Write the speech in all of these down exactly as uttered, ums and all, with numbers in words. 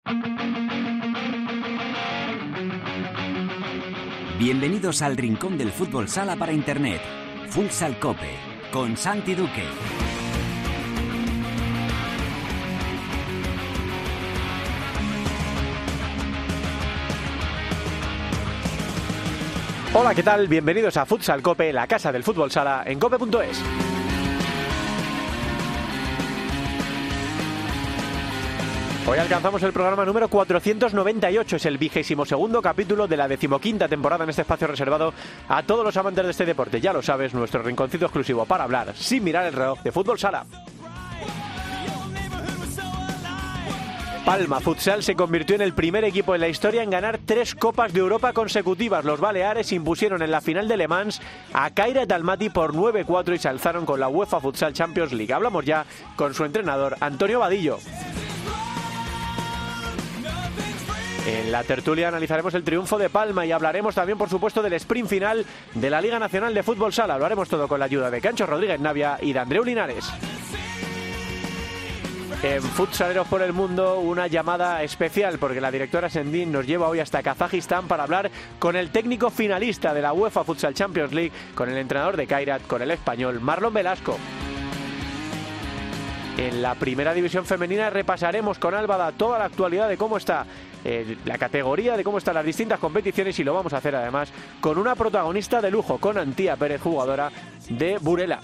Bienvenidos al rincón del fútbol sala para internet. Futsal Cope, con Santi Duque. Hola, ¿qué tal? Bienvenidos a Futsal Cope, la casa del fútbol sala en cope punto es. Hoy alcanzamos el programa número cuatrocientos noventa y ocho, es el vigésimo segundo capítulo de la decimoquinta temporada en este espacio reservado a todos los amantes de este deporte. Ya lo sabes, nuestro rinconcito exclusivo para hablar, sin mirar el reloj, de fútbol sala. Palma Futsal se convirtió en el primer equipo en la historia en ganar tres Copas de Europa consecutivas. Los baleares impusieron en la final de Le Mans a Kairat Almaty por nueve cuatro y se alzaron con la UEFA Futsal Champions League. Hablamos ya con su entrenador, Antonio Vadillo. En la tertulia analizaremos el triunfo de Palma y hablaremos también, por supuesto, del sprint final de la Liga Nacional de Fútbol Sala. Lo haremos todo con la ayuda de Cancho Rodríguez Navia y de Andreu Linares. En Futsaleros por el Mundo, una llamada especial porque la directora Sendín nos lleva hoy hasta Kazajistán para hablar con el técnico finalista de la UEFA Futsal Champions League, con el entrenador de Kairat, con el español Marlon Velasco. En la primera división femenina repasaremos con Álvada toda la actualidad de cómo está eh, la categoría, de cómo están las distintas competiciones, y lo vamos a hacer además con una protagonista de lujo, con Antía Pérez, jugadora de Burela.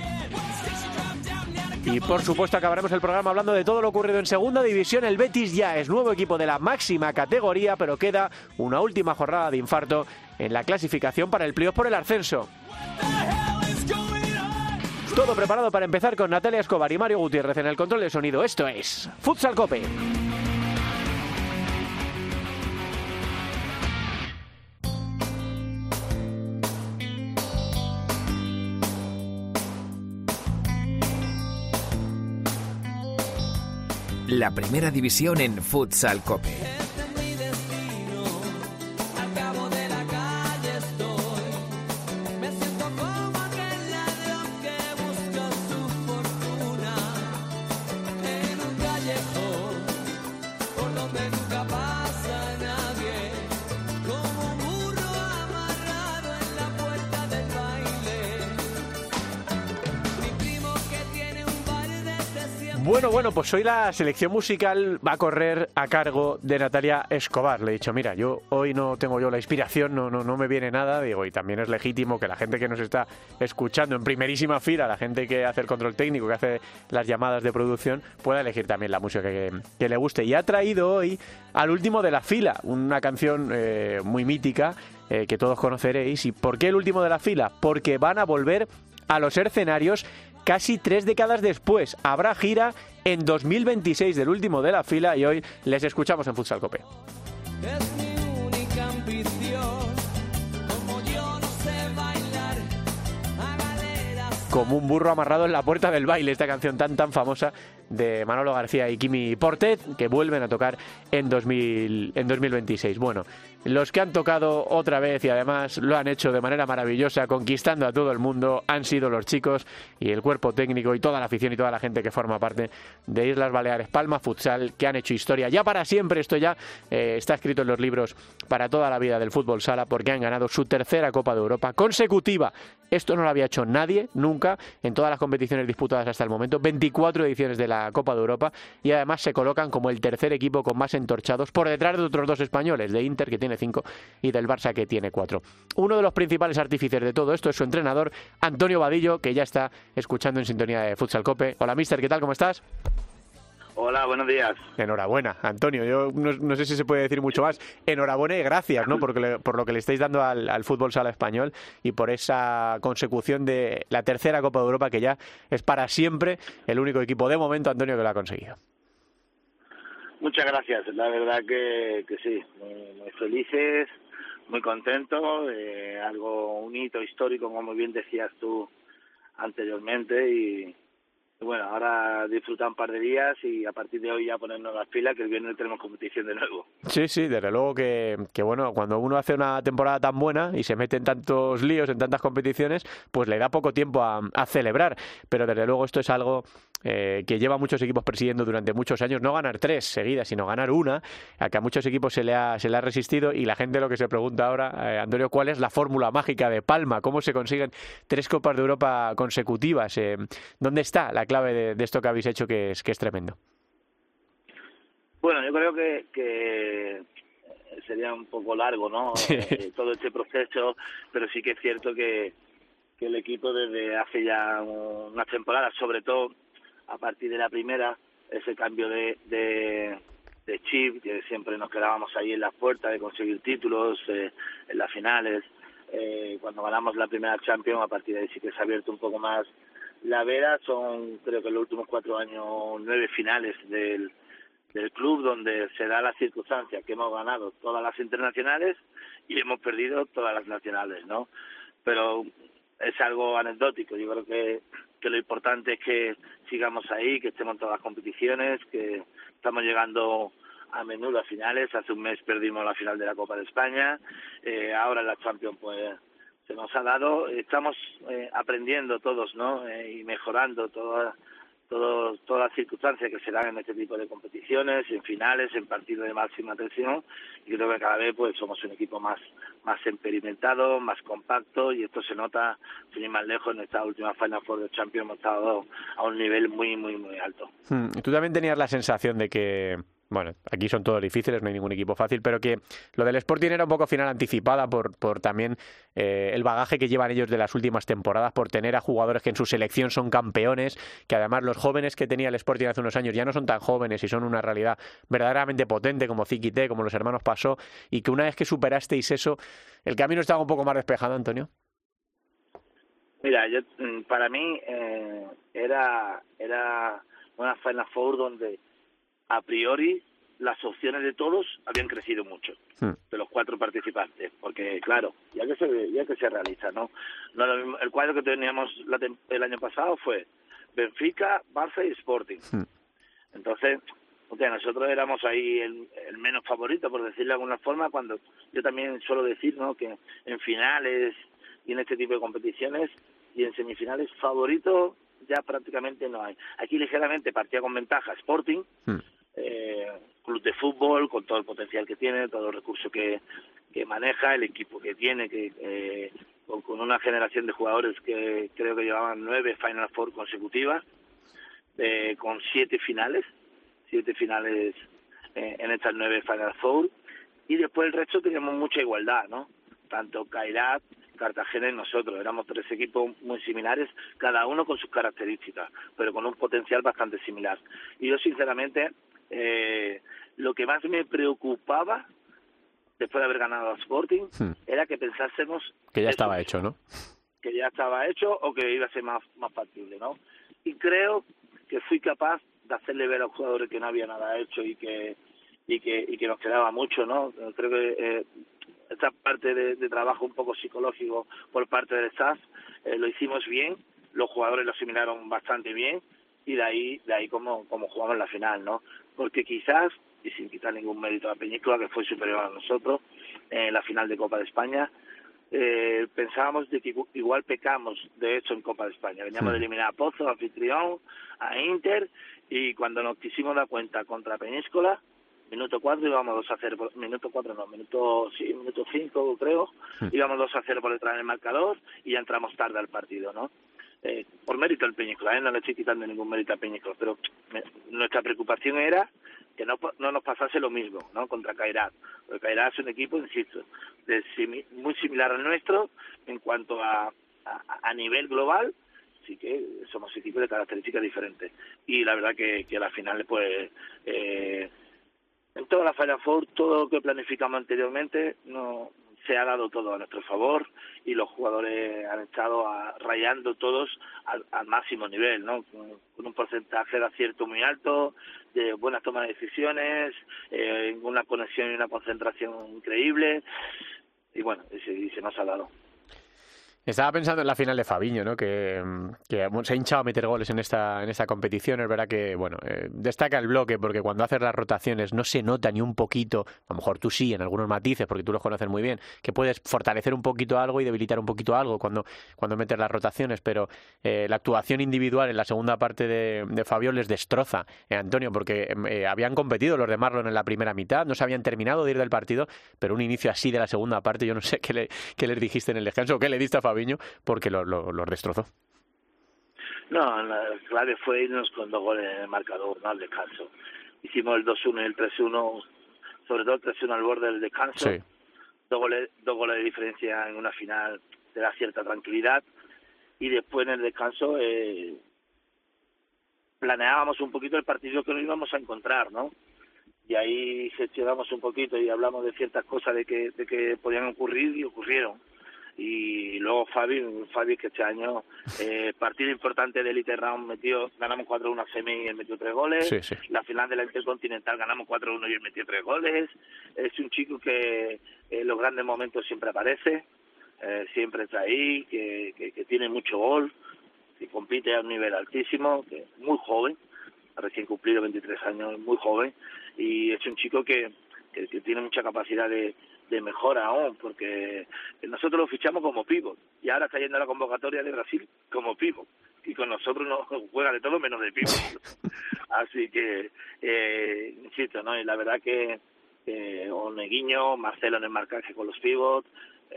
Y por supuesto acabaremos el programa hablando de todo lo ocurrido en segunda división. El Betis ya es nuevo equipo de la máxima categoría, pero queda una última jornada de infarto en la clasificación para el playoff por el ascenso. Todo preparado para empezar con Natalia Escobar y Mario Gutiérrez en el control de sonido. Esto es Futsal Cope. La primera división en Futsal Cope. Bueno, bueno, pues hoy la selección musical va a correr a cargo de Natalia Escobar. Le he dicho, mira, yo hoy no tengo yo la inspiración, no, no, no me viene nada. Digo, y también es legítimo que la gente que nos está escuchando en primerísima fila, la gente que hace el control técnico, que hace las llamadas de producción, pueda elegir también la música que, que le guste. Y ha traído hoy al último de la fila, una canción eh, muy mítica eh, que todos conoceréis. ¿Y por qué el último de la fila? Porque van a volver a los escenarios casi tres décadas después. Habrá gira en dos mil veintiséis del último de la fila y hoy les escuchamos en Futsal Cope. Es mi única ambición, como yo no sé bailar a galeras. Como un burro amarrado en la puerta del baile, esta canción tan tan famosa de Manolo García y Quimi Portet, que vuelven a tocar en, dos mil, en dos mil veintiséis. Bueno, los que han tocado otra vez y además lo han hecho de manera maravillosa, conquistando a todo el mundo, han sido los chicos y el cuerpo técnico y toda la afición y toda la gente que forma parte de Islas Baleares Palma Futsal, que han hecho historia ya para siempre. Esto ya eh, está escrito en los libros para toda la vida del fútbol sala, porque han ganado su tercera Copa de Europa consecutiva. Esto no lo había hecho nadie, nunca, en todas las competiciones disputadas hasta el momento. veinticuatro ediciones de la Copa de Europa, y además se colocan como el tercer equipo con más entorchados, por detrás de otros dos españoles, de Inter, que tiene cinco, y del Barça, que tiene cuatro. Uno de los principales artífices de todo esto es su entrenador, Antonio Vadillo, que ya está escuchando en sintonía de Futsal Cope. Hola, mister, ¿qué tal? ¿Cómo estás? Hola, buenos días. Enhorabuena, Antonio. Yo no, no sé si se puede decir mucho más. Enhorabuena y gracias, ¿no? Porque le, por lo que le estáis dando al, al fútbol sala español y por esa consecución de la tercera Copa de Europa, que ya es para siempre el único equipo de momento, Antonio, que lo ha conseguido. Muchas gracias. La verdad que, que sí, muy, muy felices, muy contentos. Eh, algo, un hito histórico, como bien decías tú anteriormente, y bueno, ahora disfrutar un par de días y a partir de hoy ya ponernos las pilas, que el viernes tenemos competición de nuevo. Sí, sí, desde luego que, que bueno, cuando uno hace una temporada tan buena y se mete en tantos líos, en tantas competiciones, pues le da poco tiempo a, a celebrar, pero desde luego esto es algo eh, que lleva muchos equipos persiguiendo durante muchos años, no ganar tres seguidas, sino ganar una, a que a muchos equipos se le ha, se le ha resistido, y la gente lo que se pregunta ahora, eh, Antonio, ¿cuál es la fórmula mágica de Palma? ¿Cómo se consiguen tres Copas de Europa consecutivas? Eh, ¿Dónde está la clave de, de esto que habéis hecho, que es, que es tremendo? Bueno, yo creo que, que sería un poco largo, ¿no? Sí. Eh, todo este proceso, pero sí que es cierto que, que el equipo desde hace ya unas temporadas, sobre todo a partir de la primera, ese cambio de, de, de chip, que siempre nos quedábamos ahí en las puertas de conseguir títulos, eh, en las finales, eh, cuando ganamos la primera Champions, a partir de ahí sí que se ha abierto un poco más la vera. Son, creo que en los últimos cuatro años, nueve finales del del club, donde se da la circunstancia que hemos ganado todas las internacionales y hemos perdido todas las nacionales, ¿no? Pero es algo anecdótico. Yo creo que, que lo importante es que sigamos ahí, que estemos en todas las competiciones, que estamos llegando a menudo a finales. Hace un mes perdimos la final de la Copa de España, eh, ahora en la Champions pues se nos ha dado. Estamos eh, aprendiendo todos, ¿no? Eh, y mejorando todas Todo, todas las circunstancias que se dan en este tipo de competiciones, en finales, en partidos de máxima tensión, y creo que cada vez pues somos un equipo más más experimentado, más compacto, y esto se nota, sin ir más lejos, en esta última Final Four de Champions hemos estado a un nivel muy, muy, muy alto. Hmm. Tú también tenías la sensación de que, bueno, aquí son todos difíciles, no hay ningún equipo fácil, pero que lo del Sporting era un poco final anticipada por, por también eh, el bagaje que llevan ellos de las últimas temporadas, por tener a jugadores que en su selección son campeones, que además los jóvenes que tenía el Sporting hace unos años ya no son tan jóvenes y son una realidad verdaderamente potente, como Ziquité, como los hermanos Pasó, y que una vez que superasteis eso, el camino estaba un poco más despejado, Antonio. Mira, yo, para mí eh, era era una Final Four donde a priori las opciones de todos habían crecido mucho, hmm. de los cuatro participantes, porque claro, ya que se ya que se realiza, ¿no? No lo mismo, el cuadro que teníamos la, el año pasado fue Benfica, Barça y Sporting. Hmm. Entonces, okay, nosotros éramos ahí el, el menos favorito, por decirlo de alguna forma, cuando yo también suelo decir, ¿no?, que en finales y en este tipo de competiciones y en semifinales favoritos ya prácticamente no hay. Aquí ligeramente partía con ventaja Sporting, hmm. eh, club de fútbol, con todo el potencial que tiene, todos los recursos que, que maneja, el equipo que tiene, que eh, con, con una generación de jugadores que creo que llevaban nueve Final Four consecutivas, eh, con siete finales, siete finales eh, en estas nueve Final Four, y después el resto teníamos mucha igualdad, ¿no? Tanto Kairat, Cartagena y nosotros, éramos tres equipos muy similares, cada uno con sus características, pero con un potencial bastante similar. Y yo sinceramente, eh, lo que más me preocupaba después de haber ganado a Sporting hmm. era que pensásemos que ya estaba hecho, ¿no? Que ya estaba hecho o que iba a ser más, más factible, ¿no? Y creo que fui capaz de hacerle ver a los jugadores que no había nada hecho y que y que y que nos quedaba mucho, ¿no? Creo que eh, esta parte de, de trabajo un poco psicológico por parte del staff eh, lo hicimos bien, los jugadores lo asimilaron bastante bien, y de ahí de ahí como como jugamos en la final, ¿no? Porque quizás, y sin quitar ningún mérito a Peñíscola, que fue superior a nosotros en la final de Copa de España, eh, pensábamos de que igual pecamos de hecho en Copa de España. Veníamos sí. de eliminar a Pozo, a Anfitrión, a Inter, y cuando nos quisimos dar cuenta contra Peñíscola, minuto cuatro íbamos dos a cero, por, minuto cuatro no, minuto sí, minuto cinco creo, sí. íbamos dos a cero por detrás del marcador y ya entramos tarde al partido, ¿no? Eh, por mérito del Peñíscola, ¿eh? No le estoy quitando ningún mérito al Peñíscola, pero me, nuestra preocupación era que no, no nos pasase lo mismo, ¿no?, contra Kairat. Porque Kairat es un equipo, insisto, de simi, muy similar al nuestro en cuanto a, a, a nivel global, sí que somos equipos de características diferentes. Y la verdad que, que a la final, pues, eh, en toda la Final Four, todo lo que planificamos anteriormente no se ha dado todo a nuestro favor, y los jugadores han estado a, rayando todos al, al máximo nivel, ¿no? Con, con un porcentaje de acierto muy alto, de buenas tomas de decisiones, eh, una conexión y una concentración increíble, y bueno, y se, y se nos ha dado. Estaba pensando en la final de Fabinho, ¿no? Que, que se ha hinchado a meter goles en esta en esta competición. Es verdad que, bueno, eh, destaca el bloque porque cuando haces las rotaciones no se nota ni un poquito, a lo mejor tú sí, en algunos matices, porque tú los conoces muy bien, que puedes fortalecer un poquito algo y debilitar un poquito algo cuando, cuando metes las rotaciones, pero eh, la actuación individual en la segunda parte de, de Fabio les destroza, eh, Antonio, porque eh, habían competido los de Marlon en la primera mitad, no se habían terminado de ir del partido, pero un inicio así de la segunda parte, yo no sé qué, le, qué les dijiste en el descanso o qué le diste a Fabio, porque los lo, lo destrozó. No, la clave fue irnos con dos goles en el marcador, no al descanso. Hicimos el dos uno y el tres uno, sobre todo el tres uno al borde del descanso. Sí. Dos goles, dos goles de diferencia en una final te da cierta tranquilidad. Y después en el descanso eh, planeábamos un poquito el partido que nos íbamos a encontrar, ¿no? Y ahí gestionamos un poquito y hablamos de ciertas cosas de que, de que podían ocurrir y ocurrieron. Y luego Fabi, Fabi que este año, eh, partido importante de Elite Round, metió, ganamos cuatro uno a semi y él metió tres goles. Sí, sí. La final de la Intercontinental ganamos cuatro uno y él metió tres goles. Es un chico que en los grandes momentos siempre aparece, eh, siempre está ahí, que, que, que tiene mucho gol, que compite a un nivel altísimo, que es muy joven, recién cumplido veintitrés años, muy joven, y es un chico que, que, que tiene mucha capacidad de de mejora aún, porque nosotros lo fichamos como pívot y ahora está yendo a la convocatoria de Brasil como pívot y con nosotros no juega de todo menos de pívot. Así que eh, insisto, ¿no? Y la verdad que eh, Oneguiño, Marcelo en el marcaje con los pivots,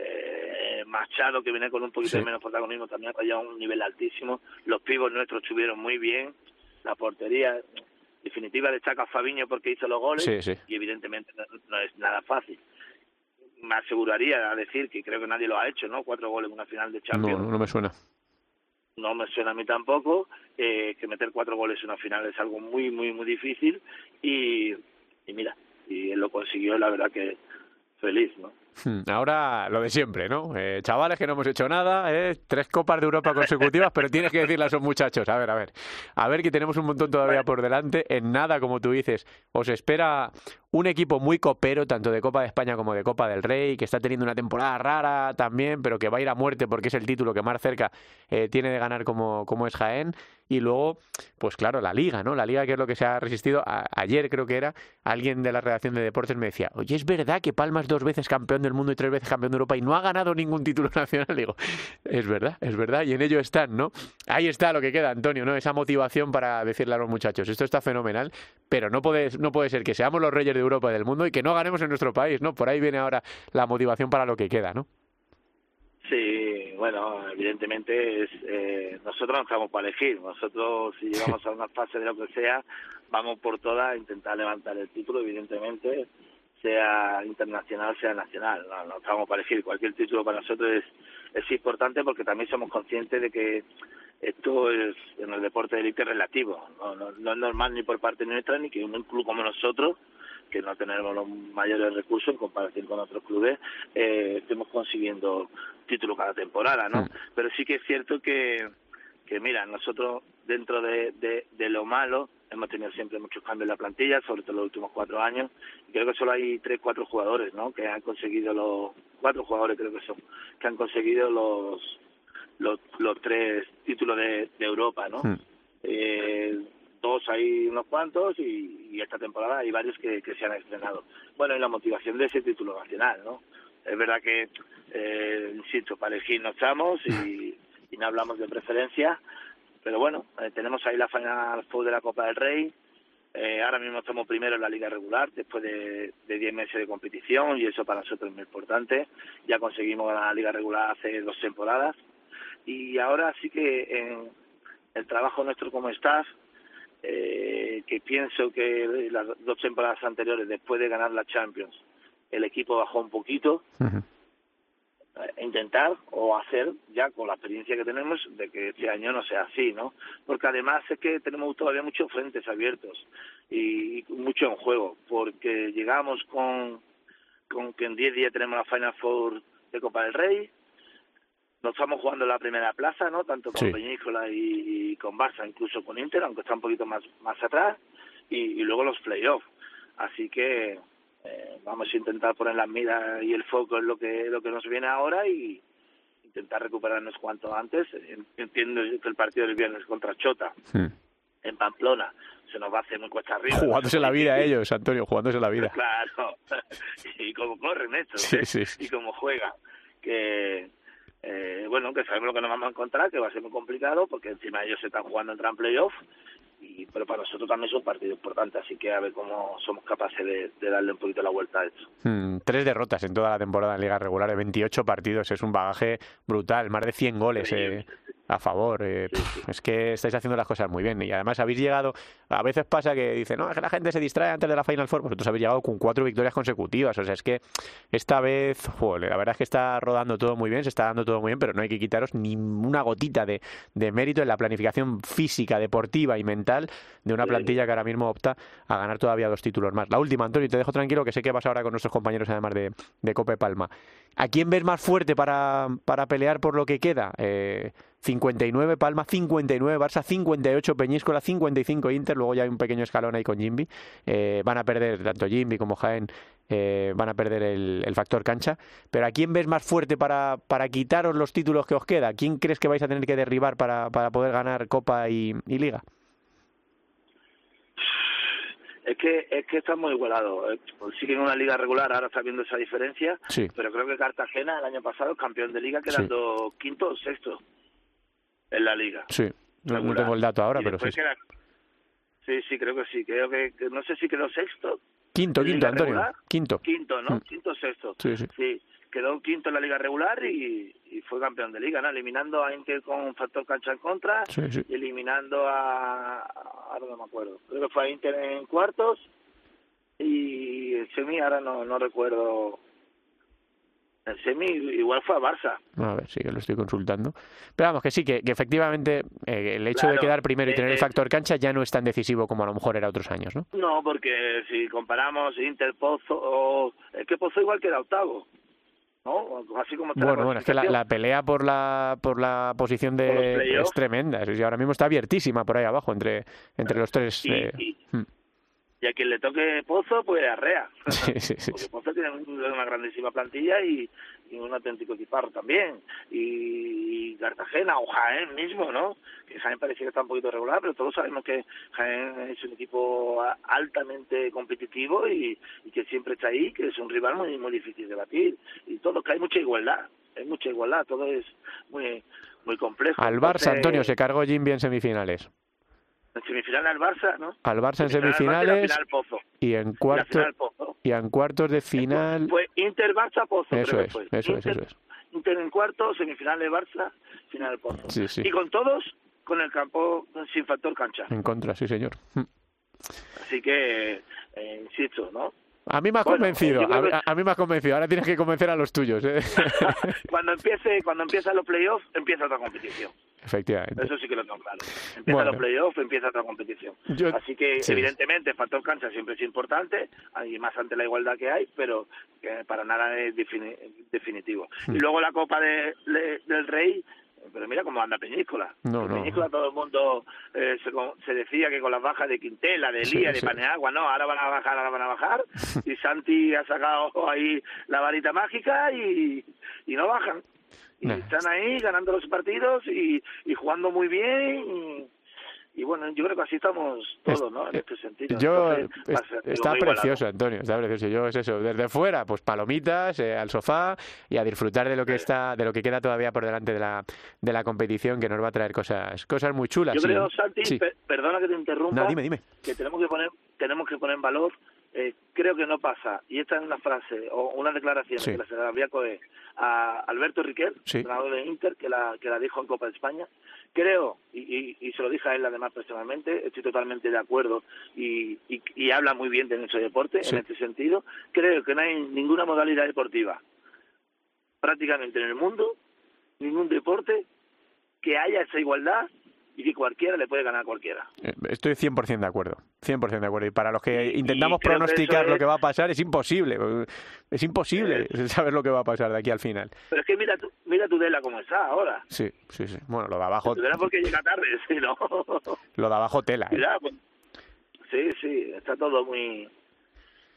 eh, Machado que viene con un poquito sí. de menos protagonismo también ha llegado a un nivel altísimo. Los pivots nuestros estuvieron muy bien, la portería definitiva destaca a Fabinho porque hizo los goles sí, sí. y evidentemente no, no es nada fácil. Me aseguraría a decir que creo que nadie lo ha hecho, ¿no? Cuatro goles en una final de Champions. No, no me suena. No me suena a mí tampoco, eh, que meter cuatro goles en una final es algo muy, muy, muy difícil y, y mira, y él lo consiguió, la verdad que feliz, ¿no? Ahora lo de siempre, ¿no? Eh, chavales que no hemos hecho nada, ¿eh? Tres copas de Europa consecutivas, pero tienes que decirle a esos muchachos, a ver, a ver, a ver que tenemos un montón todavía por delante, en nada, como tú dices, os espera un equipo muy copero, tanto de Copa de España como de Copa del Rey, que está teniendo una temporada rara también, pero que va a ir a muerte porque es el título que más cerca eh, tiene de ganar como, como es Jaén. Y luego, pues claro, la Liga, ¿no? La Liga que es lo que se ha resistido. A, ayer creo que era, alguien de la redacción de Deportes me decía, oye, ¿es verdad que Palma es dos veces campeón del mundo y tres veces campeón de Europa y no ha ganado ningún título nacional? Digo, es verdad, es verdad, y en ello están, ¿no? Ahí está lo que queda, Antonio, ¿no? Esa motivación para decirle a los muchachos, esto está fenomenal, pero no puede, no puede ser que seamos los reyes de Europa y del mundo y que no ganemos en nuestro país, ¿no? Por ahí viene ahora la motivación para lo que queda, ¿no? Sí, bueno, evidentemente es, eh, nosotros no estamos para elegir. Nosotros, si llegamos a una fase de lo que sea, vamos por todas a intentar levantar el título, evidentemente, sea internacional, sea nacional. No, no estamos para elegir. Cualquier título para nosotros es, es importante porque también somos conscientes de que esto es, en el deporte de élite, relativo. No, no, no es normal ni por parte nuestra ni que un club como nosotros, que no tenemos los mayores recursos en comparación con otros clubes, eh, estemos consiguiendo títulos cada temporada, ¿no? Mm. Pero sí que es cierto que, que mira, nosotros dentro de, de, de lo malo hemos tenido siempre muchos cambios en la plantilla, sobre todo en los últimos cuatro años, y creo que solo hay tres, cuatro jugadores, ¿no? Que han conseguido los, cuatro jugadores creo que son, que han conseguido los los, los tres títulos de, de Europa, ¿no? Mm. Eh, dos hay unos cuantos y, y esta temporada hay varios que, que se han estrenado. Bueno, y la motivación de ese título nacional, ¿no? Es verdad que, eh, insisto, para elegir no estamos y, y no hablamos de preferencia, pero bueno, eh, tenemos ahí la Final Four de la Copa del Rey, eh, ahora mismo estamos primero en la Liga Regular después de, de diez meses de competición y eso para nosotros es muy importante. Ya conseguimos la Liga Regular hace dos temporadas y ahora sí que en el trabajo nuestro como staff, Eh, que pienso que las dos temporadas anteriores, después de ganar la Champions, el equipo bajó un poquito. Uh-huh. eh, intentar o hacer ya con la experiencia que tenemos de que este año no sea así, ¿no? Porque además es que tenemos todavía muchos frentes abiertos y, y mucho en juego, porque llegamos con, con que en diez días tenemos la Final Four de Copa del Rey. Nos estamos jugando la primera plaza, ¿no? Tanto con sí. Peñíscola y, y con Barça, incluso con Inter, aunque está un poquito más más atrás, y, y luego los playoffs. Así que eh, vamos a intentar poner las miras y el foco en lo que lo que nos viene ahora y intentar recuperarnos cuanto antes. Entiendo que el partido del viernes contra Chota, sí, en Pamplona, se nos va a hacer muy cuesta arriba. Jugándose la vida ellos, Antonio, jugándose la vida. Claro, y como corren estos, sí, ¿eh? sí, sí. Y como juegan, que eh, bueno, que sabemos lo que nos vamos a encontrar, que va a ser muy complicado, porque encima ellos se están jugando entrar en playoff, y, pero para nosotros también es un partido importante, así que a ver cómo somos capaces de, de darle un poquito la vuelta a esto. Hmm, tres derrotas en toda la temporada en Liga Regular de veintiocho partidos, es un bagaje brutal, más de cien goles eh, a favor. Eh, sí, sí. Es que estáis haciendo las cosas muy bien y además habéis llegado, a veces pasa que dice, no, es que la gente se distrae antes de la Final Four, vosotros habéis llegado con cuatro victorias consecutivas, o sea, es que esta vez, joder, la verdad es que está rodando todo muy bien, se está dando todo muy bien, pero no hay que quitaros ni una gotita de, de mérito en la planificación física, deportiva y mental de una plantilla que ahora mismo opta a ganar todavía dos títulos más. La última, Antonio, te dejo tranquilo, que sé que vas ahora con nuestros compañeros además de, de Cope Palma. ¿A quién ves más fuerte para, para pelear por lo que queda? Eh, cincuenta y nueve Palma, cincuenta y nueve Barça, cincuenta y ocho Peñíscola, cincuenta y cinco Inter, luego ya hay un pequeño escalón ahí con Jimby. Eh, van a perder, tanto Jimby como Jaén, eh, van a perder el, el factor cancha. Pero ¿a quién ves más fuerte para, para quitaros los títulos que os queda? ¿Quién crees que vais a tener que derribar para, para poder ganar Copa y, y Liga? Es que es que está muy igualado. Siguen una liga regular, ahora está viendo esa diferencia, sí, pero creo que Cartagena el año pasado, campeón de liga, quedando sí. quinto o sexto en la liga. Sí, no, no tengo el dato ahora, pero sí. Queda... Sí, sí, creo que sí. Creo que, que no sé si quedó sexto. Quinto, quinto, Antonio. Regular. Quinto. Quinto, ¿no? Mm. Quinto, sexto. Sí, sí. Sí, quedó quinto en la liga regular y, y fue campeón de liga, ¿no? Eliminando a Inter con factor cancha en contra, sí, sí. Y eliminando a... ahora no me acuerdo. Creo que fue a Inter en cuartos y el semi, ahora no, no recuerdo... El semi igual fue a Barça. A ver, sí, que lo estoy consultando. Pero vamos, que sí, que, que efectivamente eh, el hecho claro, de quedar primero y tener eh, el factor cancha ya no es tan decisivo como a lo mejor era otros años, ¿no? No, porque si comparamos Inter, Pozo, o... es que Pozo igual queda octavo, ¿no? Así como está bueno, la bueno, es que la, la pelea por la por la posición de es tremenda. Y ahora mismo está abiertísima por ahí abajo entre, entre los tres. Y, eh, y, hmm. y a quien le toque Pozo, pues arrea. Sí, sí, sí. Porque Pozo tiene una grandísima plantilla y, y un auténtico equiparro también. Y, y Cartagena o Jaén mismo, ¿no? Que Jaén parecía que está un poquito regular, pero todos sabemos que Jaén es un equipo altamente competitivo y, y que siempre está ahí, que es un rival muy, muy difícil de batir. Y todo, que hay mucha igualdad, hay mucha igualdad, todo es muy, muy complejo. Al Barça, Entonces, Antonio, se cargó Jimby en semifinales. En semifinal al Barça, ¿no? Al Barça en semifinales Barça, Pozo. y en cuartos y en cuartos de final. Fue Inter Barça Pozo. Eso creo es, que fue. eso Inter, es, eso es. Inter en cuartos, semifinales Barça, final Pozo. Sí, sí. Y con todos con el campo sin factor cancha. En contra, sí, señor. Así que eh, insisto, ¿no? A mí me has bueno, convencido, a, que... a mí me has convencido. Ahora tienes que convencer a los tuyos, ¿eh? cuando empiece, cuando empiezan los playoffs, empieza otra competición. Efectivamente. Eso sí que lo tengo claro. Empieza bueno. los playoffs, empieza otra competición. Yo... Así que, sí. evidentemente, el factor cancha siempre es importante, y más ante la igualdad que hay, pero que para nada es defini definitivo. Hmm. Y luego la Copa de, de, del Rey, pero mira cómo anda Peñíscola. No, no. Peñíscola todo el mundo eh, se, se decía que con las bajas de Quintela, de Elías, sí, de sí. Paneagua, no, ahora van a bajar, ahora van a bajar. Y Santi ha sacado ahí la varita mágica y, y no bajan. Y no. están ahí ganando los partidos y, y jugando muy bien. Y, y bueno, yo creo que así estamos todos, ¿no? En este sentido. Yo Entonces, es, está precioso, Antonio, está precioso. Yo es eso, desde fuera, pues palomitas, eh, al sofá y a disfrutar de lo que sí. está, de lo que queda todavía por delante de la de la competición, que nos va a traer cosas cosas muy chulas. Yo sí. creo, Santi, sí. per perdona que te interrumpa, no, dime, dime. que tenemos que poner tenemos que poner en valor. Eh, creo que no pasa, y esta es una frase o una declaración sí. que la se la había coger a Alberto Riquel, sí. entrenador de Inter, que la que la dijo en Copa de España. Creo, y, y, y se lo dije a él además personalmente, estoy totalmente de acuerdo y, y, y habla muy bien de nuestro deporte sí. en este sentido. Creo que no hay ninguna modalidad deportiva prácticamente en el mundo, ningún deporte que haya esa igualdad y que cualquiera le puede ganar a cualquiera. Estoy cien por ciento de acuerdo, cien por ciento de acuerdo. Y para los que intentamos pronosticar que lo que va a pasar, es imposible. Es imposible eh, saber lo que va a pasar de aquí al final. Pero es que mira, tu, mira Tudela cómo está ahora. Sí, sí, sí. Bueno, lo de abajo... Tudela porque llega tarde, sí, ¿no? Lo de abajo tela. ¿eh? Mira, pues, sí, sí, está todo muy...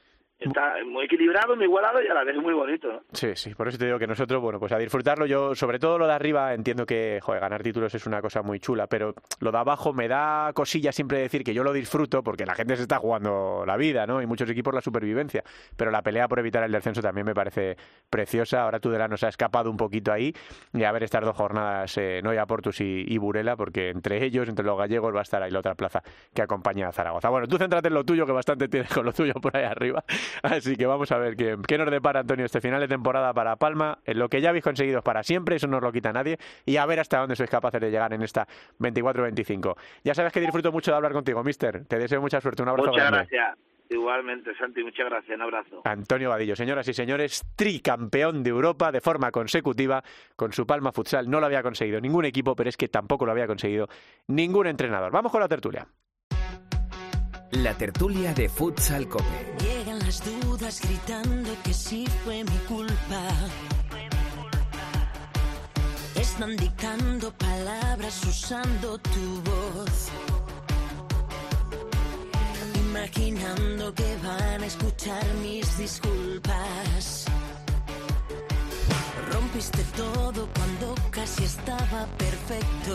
Está muy equilibrado, muy igualado y a la vez muy bonito, ¿no? Sí, sí, por eso te digo que nosotros, bueno, pues a disfrutarlo. Yo, sobre todo lo de arriba, entiendo que, joder, ganar títulos es una cosa muy chula, pero lo de abajo me da cosilla siempre decir que yo lo disfruto porque la gente se está jugando la vida, ¿no? Y muchos equipos la supervivencia, pero la pelea por evitar el descenso también me parece preciosa. Ahora Tudelano se ha escapado un poquito ahí y a ver estas dos jornadas, eh, Noia Portus y, y Burela, porque entre ellos, entre los gallegos, va a estar ahí la otra plaza que acompaña a Zaragoza. Bueno, tú céntrate en lo tuyo, que bastante tienes con lo tuyo por ahí arriba. Así que vamos a ver qué, qué nos depara, Antonio, este final de temporada para Palma. En lo que ya habéis conseguido es para siempre, eso no os lo quita nadie, y a ver hasta dónde sois capaces de llegar en esta veinticuatro veinticinco. Ya sabes que disfruto mucho de hablar contigo, mister. Te deseo mucha suerte. Un abrazo Muchas grande. gracias. Igualmente, Santi, muchas gracias. Un abrazo. Antonio Vadillo, señoras y señores, tricampeón de Europa de forma consecutiva con su Palma Futsal. No lo había conseguido ningún equipo, pero es que tampoco lo había conseguido ningún entrenador. Vamos con la tertulia. La tertulia de Futsal Cope. Llegan las dudas gritando que sí fue mi culpa. Están dictando palabras usando tu voz. Imaginando que van a escuchar mis disculpas. Rompiste todo cuando casi estaba perfecto.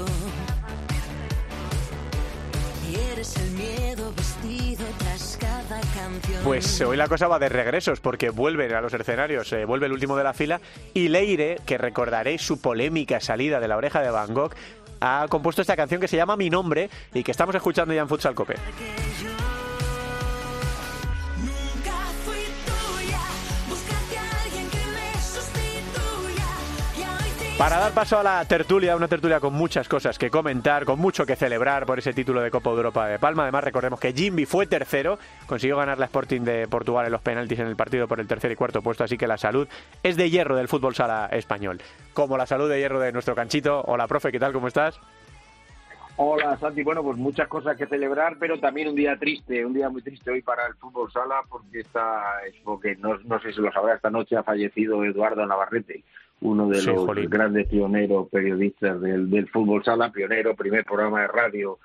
Y eres el miedo vestido tras cada canción. Pues hoy la cosa va de regresos porque vuelven a los escenarios, eh, vuelve el último de la fila y Leire, que recordaréis su polémica salida de La Oreja de Van Gogh, ha compuesto esta canción que se llama Mi Nombre y que estamos escuchando ya en Futsal Cope. Para dar paso a la tertulia, una tertulia con muchas cosas que comentar, con mucho que celebrar por ese título de Copa de Europa de Palma. Además, recordemos que Jimby fue tercero, consiguió ganar la Sporting de Portugal en los penaltis en el partido por el tercer y cuarto puesto, así que la salud es de hierro del fútbol sala español. Como la salud de hierro de nuestro Canchito. Hola, profe, ¿qué tal? ¿Cómo estás? Hola, Santi. Bueno, pues muchas cosas que celebrar, pero también un día triste, un día muy triste hoy para el fútbol sala, porque está, es porque no, no sé si lo sabrá, esta noche ha fallecido Eduardo Navarrete, uno de sí, los jolín. grandes pioneros periodistas del, del fútbol sala, pionero, primer programa de radio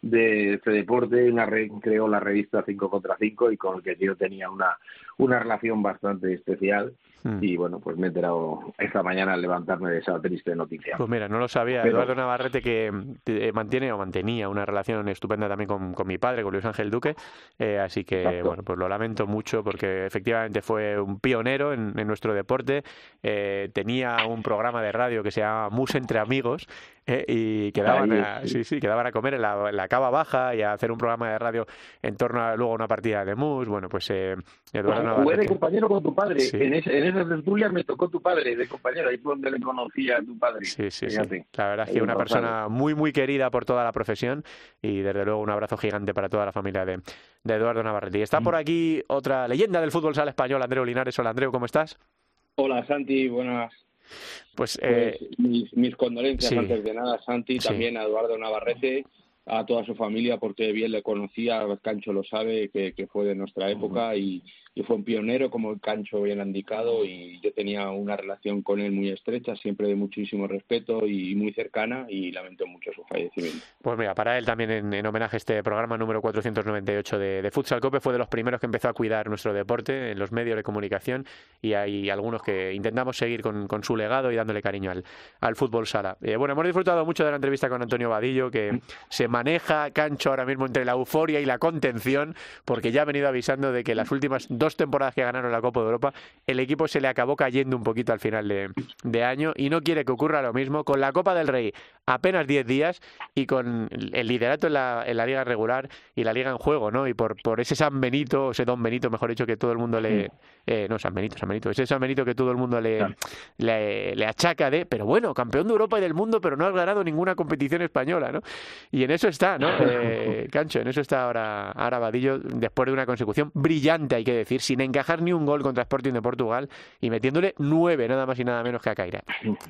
de este deporte, una re, creó la revista cinco contra cinco y con el que yo tenía una, una relación bastante especial. Hmm. Y bueno, pues me he enterado esta mañana al levantarme de esa triste noticia. Pues mira, no lo sabía. Pero... Eduardo Navarrete, que mantiene o mantenía una relación estupenda también con, con mi padre, con Luis Ángel Duque, eh, así que Exacto. bueno, pues lo lamento mucho porque efectivamente fue un pionero en, en nuestro deporte. Eh, tenía un programa de radio que se llama Mus entre amigos, eh, y quedaban a, sí, sí, quedaban a comer en la, en la cava baja y a hacer un programa de radio en torno a luego una partida de mus. Bueno, pues eh, Eduardo Navarrete. Jugué de compañero con tu padre. Sí. En, ese, en esas tertulias me tocó tu padre de compañero. Ahí fue donde le conocía a tu padre. Sí, sí, sí. La verdad es que una persona muy, muy querida por toda la profesión y desde luego un abrazo gigante para toda la familia de, de Eduardo Navarrete. Y está por aquí otra leyenda del fútbol sala español, Andreu Linares. Hola, Andreu, ¿cómo estás? Hola, Santi, buenas. Pues, eh, pues mis, mis condolencias sí. antes de nada, Santi, sí. también a Eduardo Navarrete, a toda su familia, porque bien le conocía, Cancho lo sabe, que, que fue de nuestra época uh-huh. y, y fue un pionero, como el Cancho bien ha indicado, y yo tenía una relación con él muy estrecha, siempre de muchísimo respeto y muy cercana, y lamento mucho su fallecimiento. Pues mira, para él también en, en homenaje este programa número cuatrocientos noventa y ocho de, de Futsal Cope, fue de los primeros que empezó a cuidar nuestro deporte en los medios de comunicación, y hay algunos que intentamos seguir con, con su legado y dándole cariño al, al fútbol sala. Eh, bueno, hemos disfrutado mucho de la entrevista con Antonio Vadillo, que se maneja, Cancho, ahora mismo entre la euforia y la contención, porque ya ha venido avisando de que las últimas dos temporadas que ganaron la Copa de Europa, el equipo se le acabó cayendo un poquito al final de, de año y no quiere que ocurra lo mismo con la Copa del Rey apenas diez días y con el liderato en la, en la liga regular y la liga en juego, ¿no? Y por, por ese San Benito, ese Don Benito, mejor dicho, que todo el mundo le... Eh, no, San Benito, San Benito, ese San Benito que todo el mundo le, claro. le, le achaca de, pero bueno, campeón de Europa y del mundo, pero no has ganado ninguna competición española, ¿no? Y en eso está, ¿no? Eh, Cancho, en eso está ahora, ahora Vadillo, después de una consecución brillante, hay que decir, sin encajar ni un gol contra Sporting de Portugal y metiéndole nueve, nada más y nada menos que a Caira.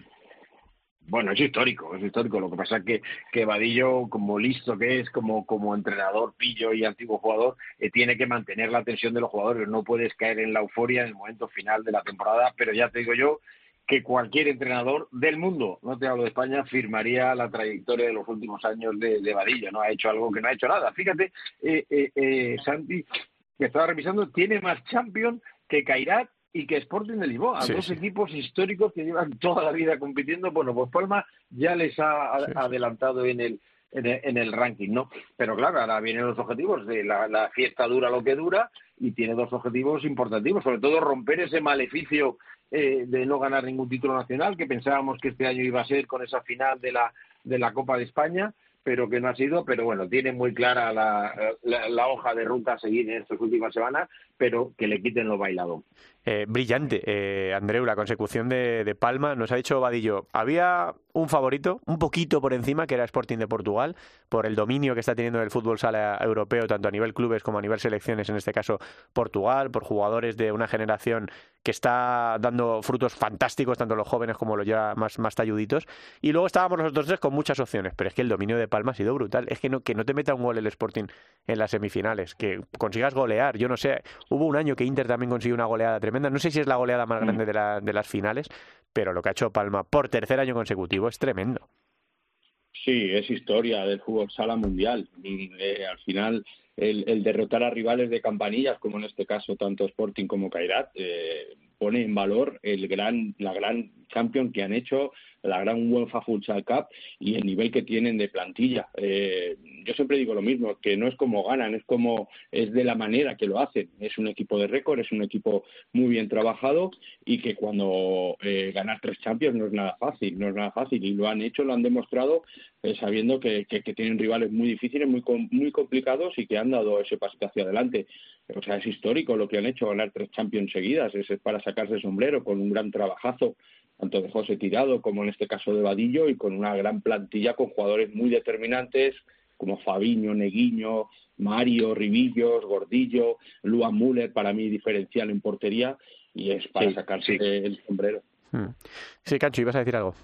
Bueno, es histórico, es histórico. Lo que pasa es que, que Vadillo, como listo que es, como, como entrenador, pillo y antiguo jugador, eh, tiene que mantener la atención de los jugadores. No puedes caer en la euforia en el momento final de la temporada, pero ya te digo yo que cualquier entrenador del mundo, no te hablo de España, firmaría la trayectoria de los últimos años de, de Vadillo, ¿no? Ha hecho algo que no ha hecho nada. Fíjate, eh, eh, eh, Santi, que estaba revisando, tiene más Champions que Kairat y que Sporting de Lisboa, sí, dos sí. equipos históricos que llevan toda la vida compitiendo. Bueno, pues Palma ya les ha Sí, sí. adelantado en el, en el en el ranking, ¿no? Pero claro, ahora vienen los objetivos de la, la fiesta dura lo que dura, y tiene dos objetivos importantísimos, sobre todo romper ese maleficio eh, de no ganar ningún título nacional, que pensábamos que este año iba a ser con esa final de la de la Copa de España, pero que no ha sido. Pero bueno, tiene muy clara la, la, la hoja de ruta a seguir en estas últimas semanas, pero que le quiten lo bailado. Eh, brillante, eh, Andreu, la consecución de, de Palma. Nos ha dicho Vadillo, había un favorito, un poquito por encima, que era Sporting de Portugal, por el dominio que está teniendo el fútbol sala europeo, tanto a nivel clubes como a nivel selecciones, en este caso Portugal, por jugadores de una generación que está dando frutos fantásticos, tanto los jóvenes como los ya más, más talluditos. Y luego estábamos los otros tres con muchas opciones, pero es que el dominio de Palma ha sido brutal. Es que no, que no te meta un gol el Sporting en las semifinales, que consigas golear. Yo no sé, hubo un año que Inter también consiguió una goleada tremenda. No sé si es la goleada más grande de, la, de las finales, pero lo que ha hecho Palma por tercer año consecutivo es tremendo. Sí, es historia del fútbol sala mundial. Y, eh, al final, el, el derrotar a rivales de campanillas, como en este caso tanto Sporting como Kairat, eh, pone en valor el gran, la gran Champions que han hecho, la gran UEFA Futsal Cup y el nivel que tienen de plantilla. Eh, yo siempre digo lo mismo, que no es como ganan, es como es de la manera que lo hacen. Es un equipo de récord, es un equipo muy bien trabajado, y que cuando eh, ganar tres Champions no es nada fácil, no es nada fácil, y lo han hecho, lo han demostrado, eh, sabiendo que, que, que tienen rivales muy difíciles, muy muy complicados, y que han dado ese pasito hacia adelante. O sea, es histórico lo que han hecho, ganar tres Champions seguidas, es para sacarse el sombrero, con un gran trabajazo, tanto de José Tirado como en este caso de Vadillo, y con una gran plantilla con jugadores muy determinantes como Fabiño, Neguiño, Mario, Ribillos, Gordillo, Luan Müller, para mí diferencial en portería, y es para Sí, sacarse sí. el sombrero. Sí, Cancho, ibas a decir algo.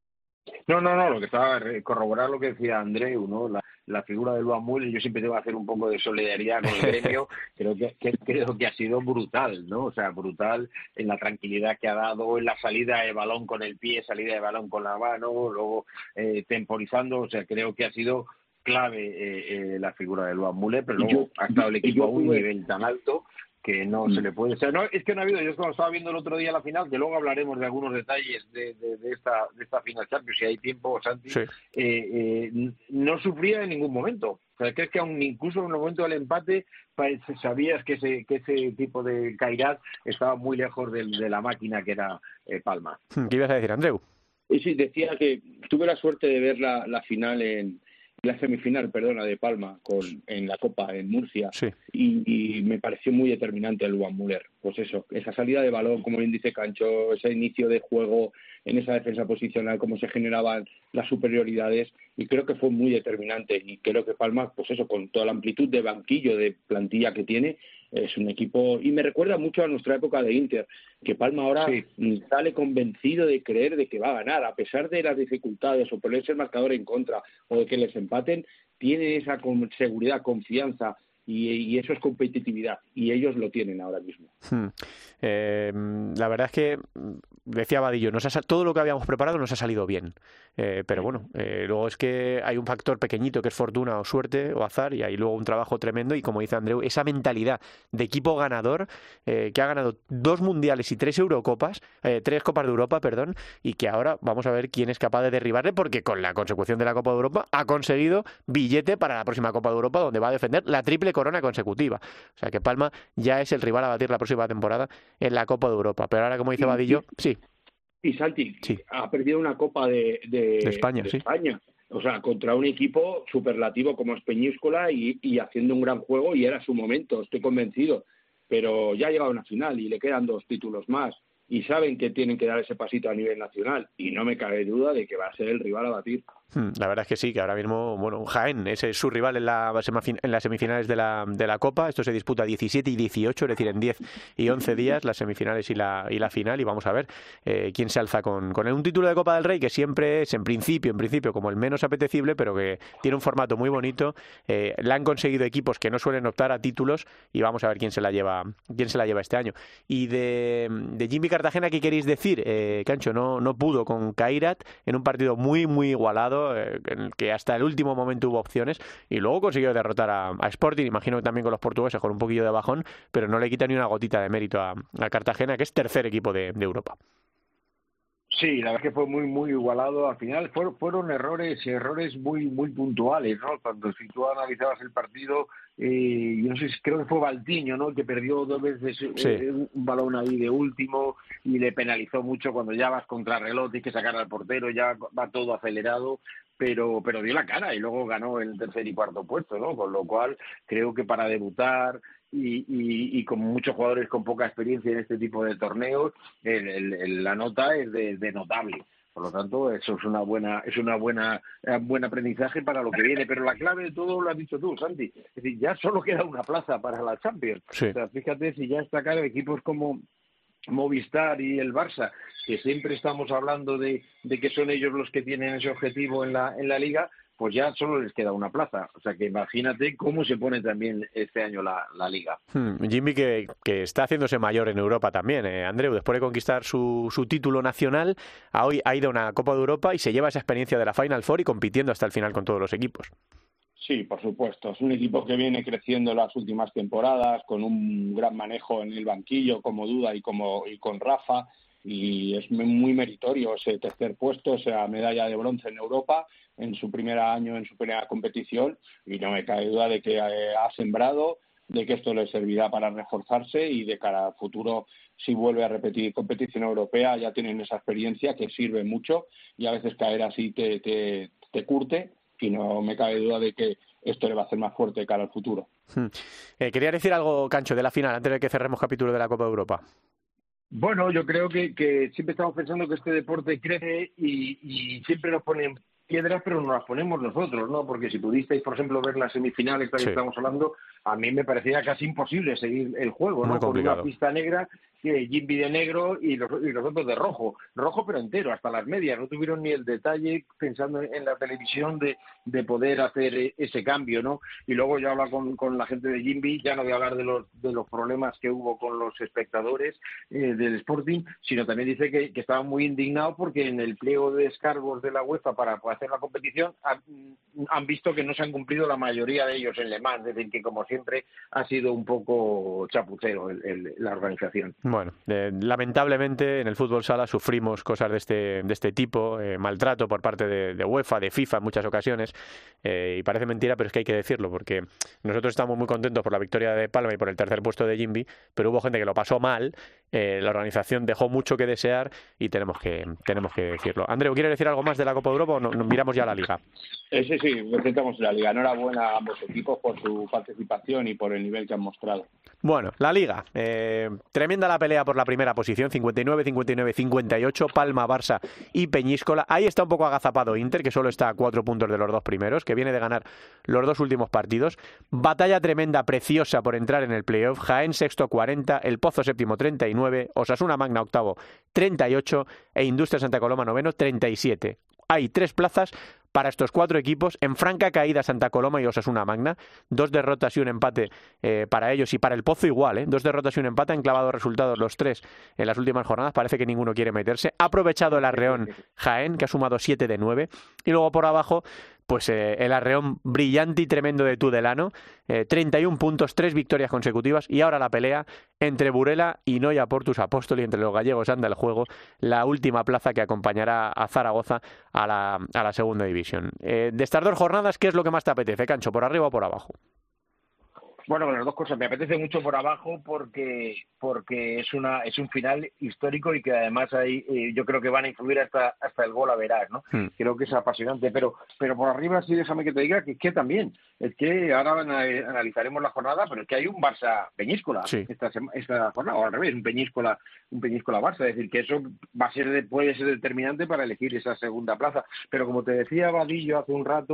No, no, no, lo que estaba corroborar lo que decía Andreu, ¿no? La, la figura de Luan Müller, yo siempre tengo que hacer un poco de solidaridad con el gremio, creo que, que creo que ha sido brutal, ¿no? O sea, brutal en la tranquilidad que ha dado, en la salida de balón con el pie, salida de balón con la mano, luego eh, temporizando. O sea, creo que ha sido clave eh, eh, la figura de Luan Müller, pero luego yo, ha estado el equipo a un tuve... nivel tan alto que no mm. se le puede... O sea, no, es que no ha habido... Yo cuando estaba viendo el otro día la final, que luego hablaremos de algunos detalles de, de, de esta de esta final Champions, si hay tiempo, Santi, sí. eh, eh, no sufría en ningún momento. O sea, que es que aún incluso en el momento del empate sabías que ese que ese tipo de Kairat estaba muy lejos de, de la máquina que era eh, Palma. ¿Qué ibas a decir, Andreu? Y sí, decía que tuve la suerte de ver la, la final en... la semifinal, perdona, de Palma con en la Copa en Murcia, sí. y, y me pareció muy determinante el Luan Müller. Pues eso, esa salida de balón, como bien dice Cancho, ese inicio de juego en esa defensa posicional, cómo se generaban las superioridades, y creo que fue muy determinante. Y creo que Palma, pues eso, con toda la amplitud de banquillo, de plantilla que tiene, es un equipo, y me recuerda mucho a nuestra época de Inter, que Palma ahora sí. sale convencido de creer de que va a ganar, a pesar de las dificultades o ponerse el marcador en contra o de que les empaten, tiene esa con seguridad, confianza, y, y eso es competitividad, y ellos lo tienen ahora mismo. Hmm. Eh, la verdad es que, decía Vadillo, nos ha, todo lo que habíamos preparado nos ha salido bien, eh, pero bueno, eh, luego es que hay un factor pequeñito que es fortuna o suerte o azar, y hay luego un trabajo tremendo, y como dice Andreu, esa mentalidad de equipo ganador, eh, que ha ganado dos mundiales y tres Eurocopas, eh, tres Copas de Europa, perdón, y que ahora vamos a ver quién es capaz de derribarle, porque con la consecución de la Copa de Europa ha conseguido billete para la próxima Copa de Europa, donde va a defender la triple corona consecutiva. O sea que Palma ya es el rival a batir la próxima temporada en la Copa de Europa. Pero ahora, como dice Vadillo, sí. Y Santi, sí. ha perdido una Copa de, de, de España, de sí. España. O sea, contra un equipo superlativo como es Peñíscola, y, y haciendo un gran juego, y era su momento, estoy convencido. Pero ya ha llegado a una final y le quedan dos títulos más, y saben que tienen que dar ese pasito a nivel nacional, y no me cabe duda de que va a ser el rival a batir. La verdad es que sí, que ahora mismo, bueno, Jaén, ese es su rival en, la, en las semifinales de la, de la Copa. Esto se disputa diecisiete y dieciocho, es decir, en diez y once días, las semifinales y la, y la final, y vamos a ver eh, quién se alza con, con un título de Copa del Rey, que siempre es, en principio, en principio, como el menos apetecible, pero que tiene un formato muy bonito. Eh, la han conseguido equipos que no suelen optar a títulos, y vamos a ver quién se la lleva, quién se la lleva este año. Y de, de Jimmy Cartagena, ¿qué queréis decir? Eh, Cancho no, no pudo con Kairat en un partido muy, muy igualado, igualado, eh, en el que hasta el último momento hubo opciones, y luego consiguió derrotar a, a Sporting, imagino que también con los portugueses, con un poquillo de bajón, pero no le quita ni una gotita de mérito a, a Cartagena, que es tercer equipo de, de Europa. Sí, la verdad es que fue muy muy igualado. Al final fueron, fueron errores errores muy muy puntuales, ¿no? Cuando si tú analizabas el partido, eh, yo no sé, creo que fue Valtiño, ¿no? El que perdió dos veces Sí. eh, un balón ahí de último y le penalizó mucho cuando ya vas contra reloj, tienes que sacar al portero, ya va todo acelerado. Pero, pero dio la cara y luego ganó el tercer y cuarto puesto, ¿no? Con lo cual creo que para debutar y, y, y con muchos jugadores con poca experiencia en este tipo de torneos, el, el, el, la nota es de, de notable. Por lo tanto, eso es una buena, es una buena, eh, buen aprendizaje para lo que viene. Pero la clave de todo lo has dicho tú, Santi. Es decir, ya solo queda una plaza para la Champions. Sí. O sea, fíjate si ya está claro, equipos como Movistar y el Barça, que siempre estamos hablando de, de que son ellos los que tienen ese objetivo en la, en la Liga, pues ya solo les queda una plaza. O sea que imagínate cómo se pone también este año la, la Liga. Hmm, Jimmy que, que está haciéndose mayor en Europa también, eh, Andreu, después de conquistar su, su título nacional, ha, hoy, ha ido a una Copa de Europa y se lleva esa experiencia de la Final Four y compitiendo hasta el final con todos los equipos. Sí, por supuesto. Es un equipo que viene creciendo las últimas temporadas, con un gran manejo en el banquillo, como Duda y como y con Rafa, y es muy meritorio ese tercer puesto, esa medalla de bronce en Europa, en su primer año, en su primera competición, y no me cabe duda de que eh, ha sembrado, de que esto le servirá para reforzarse y de cara al futuro, si vuelve a repetir competición europea, ya tienen esa experiencia que sirve mucho y a veces caer así te, te, te curte. Y no me cabe duda de que esto le va a hacer más fuerte de cara al futuro. Hmm. Eh, quería decir algo, Cancho, de la final, antes de que cerremos capítulo de la Copa de Europa. Bueno, yo creo que, que siempre estamos pensando que este deporte crece y, y siempre nos ponen piedras, pero no las ponemos nosotros, ¿no? Porque si pudisteis, por ejemplo, ver las semifinales que sí. estamos hablando, a mí me parecía casi imposible seguir el juego, ¿no? Muy complicado. Con una pista negra, que Jimby de negro y los, y los otros de rojo. Rojo pero entero, hasta las medias. No tuvieron ni el detalle, pensando en la televisión, de, de poder hacer ese cambio, ¿no? Y luego yo hablo con, con la gente de Jimby, ya no voy a hablar de los, de los problemas que hubo con los espectadores eh, del Sporting, sino también dice que, que estaban muy indignados porque en el pliego de descargos de la UEFA para poder hacer la competición han, han visto que no se han cumplido la mayoría de ellos en Le Mans, es decir, que como siempre ha sido un poco chapucero el, el, la organización. Bueno, eh, lamentablemente en el fútbol sala sufrimos cosas de este de este tipo, eh, maltrato por parte de, de UEFA, de FIFA en muchas ocasiones, eh, y parece mentira, pero es que hay que decirlo, porque nosotros estamos muy contentos por la victoria de Palma y por el tercer puesto de Jimby, pero hubo gente que lo pasó mal, eh, la organización dejó mucho que desear y tenemos que tenemos que decirlo. Andreu, ¿quieres decir algo más de la Copa de Europa o no, nos miramos ya a la Liga? Eh, sí, sí, presentamos la Liga. Enhorabuena a ambos equipos por su participación y por el nivel que han mostrado. Bueno, la Liga. Eh, tremenda la pelea por la primera posición, cincuenta y nueve, cincuenta y nueve, cincuenta y ocho, Palma, Barça y Peñíscola. Ahí está un poco agazapado Inter, que solo está a cuatro puntos de los dos primeros, que viene de ganar los dos últimos partidos. Batalla tremenda, preciosa por entrar en el playoff. Jaén sexto, cuarenta, El Pozo séptimo, treinta y nueve, Osasuna Magna octavo, treinta y ocho e Industria Santa Coloma noveno, treinta y siete. Hay tres plazas para estos cuatro equipos, en franca caída Santa Coloma y Osasuna Magna, dos derrotas y un empate eh, para ellos, y para el Pozo igual, ¿eh? dos derrotas y un empate, han clavado resultados los tres en las últimas jornadas, parece que ninguno quiere meterse. Ha aprovechado el Arreón Jaén, que ha sumado siete de nueve, y luego por abajo pues eh, el Arreón brillante y tremendo de Tudelano, eh, treinta y un puntos, tres victorias consecutivas, y ahora la pelea entre Burela y Noia Portus Apóstoli, entre los gallegos anda el juego, la última plaza que acompañará a Zaragoza a la, a la segunda división. Eh, de estas dos jornadas, ¿qué es lo que más te apetece, Cancho, por arriba o por abajo? Bueno, las dos cosas. Me apetece mucho por abajo porque porque es una es un final histórico y que además hay, eh, yo creo que van a influir hasta hasta el gol a verás, ¿no? Hmm. Creo que es apasionante. Pero pero por arriba sí, déjame que te diga que, que también. Es que ahora analizaremos la jornada, pero es que hay un Barça-Peñíscola sí. esta, esta jornada, o al revés, un Peñíscola un Peñíscola-Barça. Es decir, que eso va a ser puede ser determinante para elegir esa segunda plaza. Pero como te decía Vadillo hace un rato,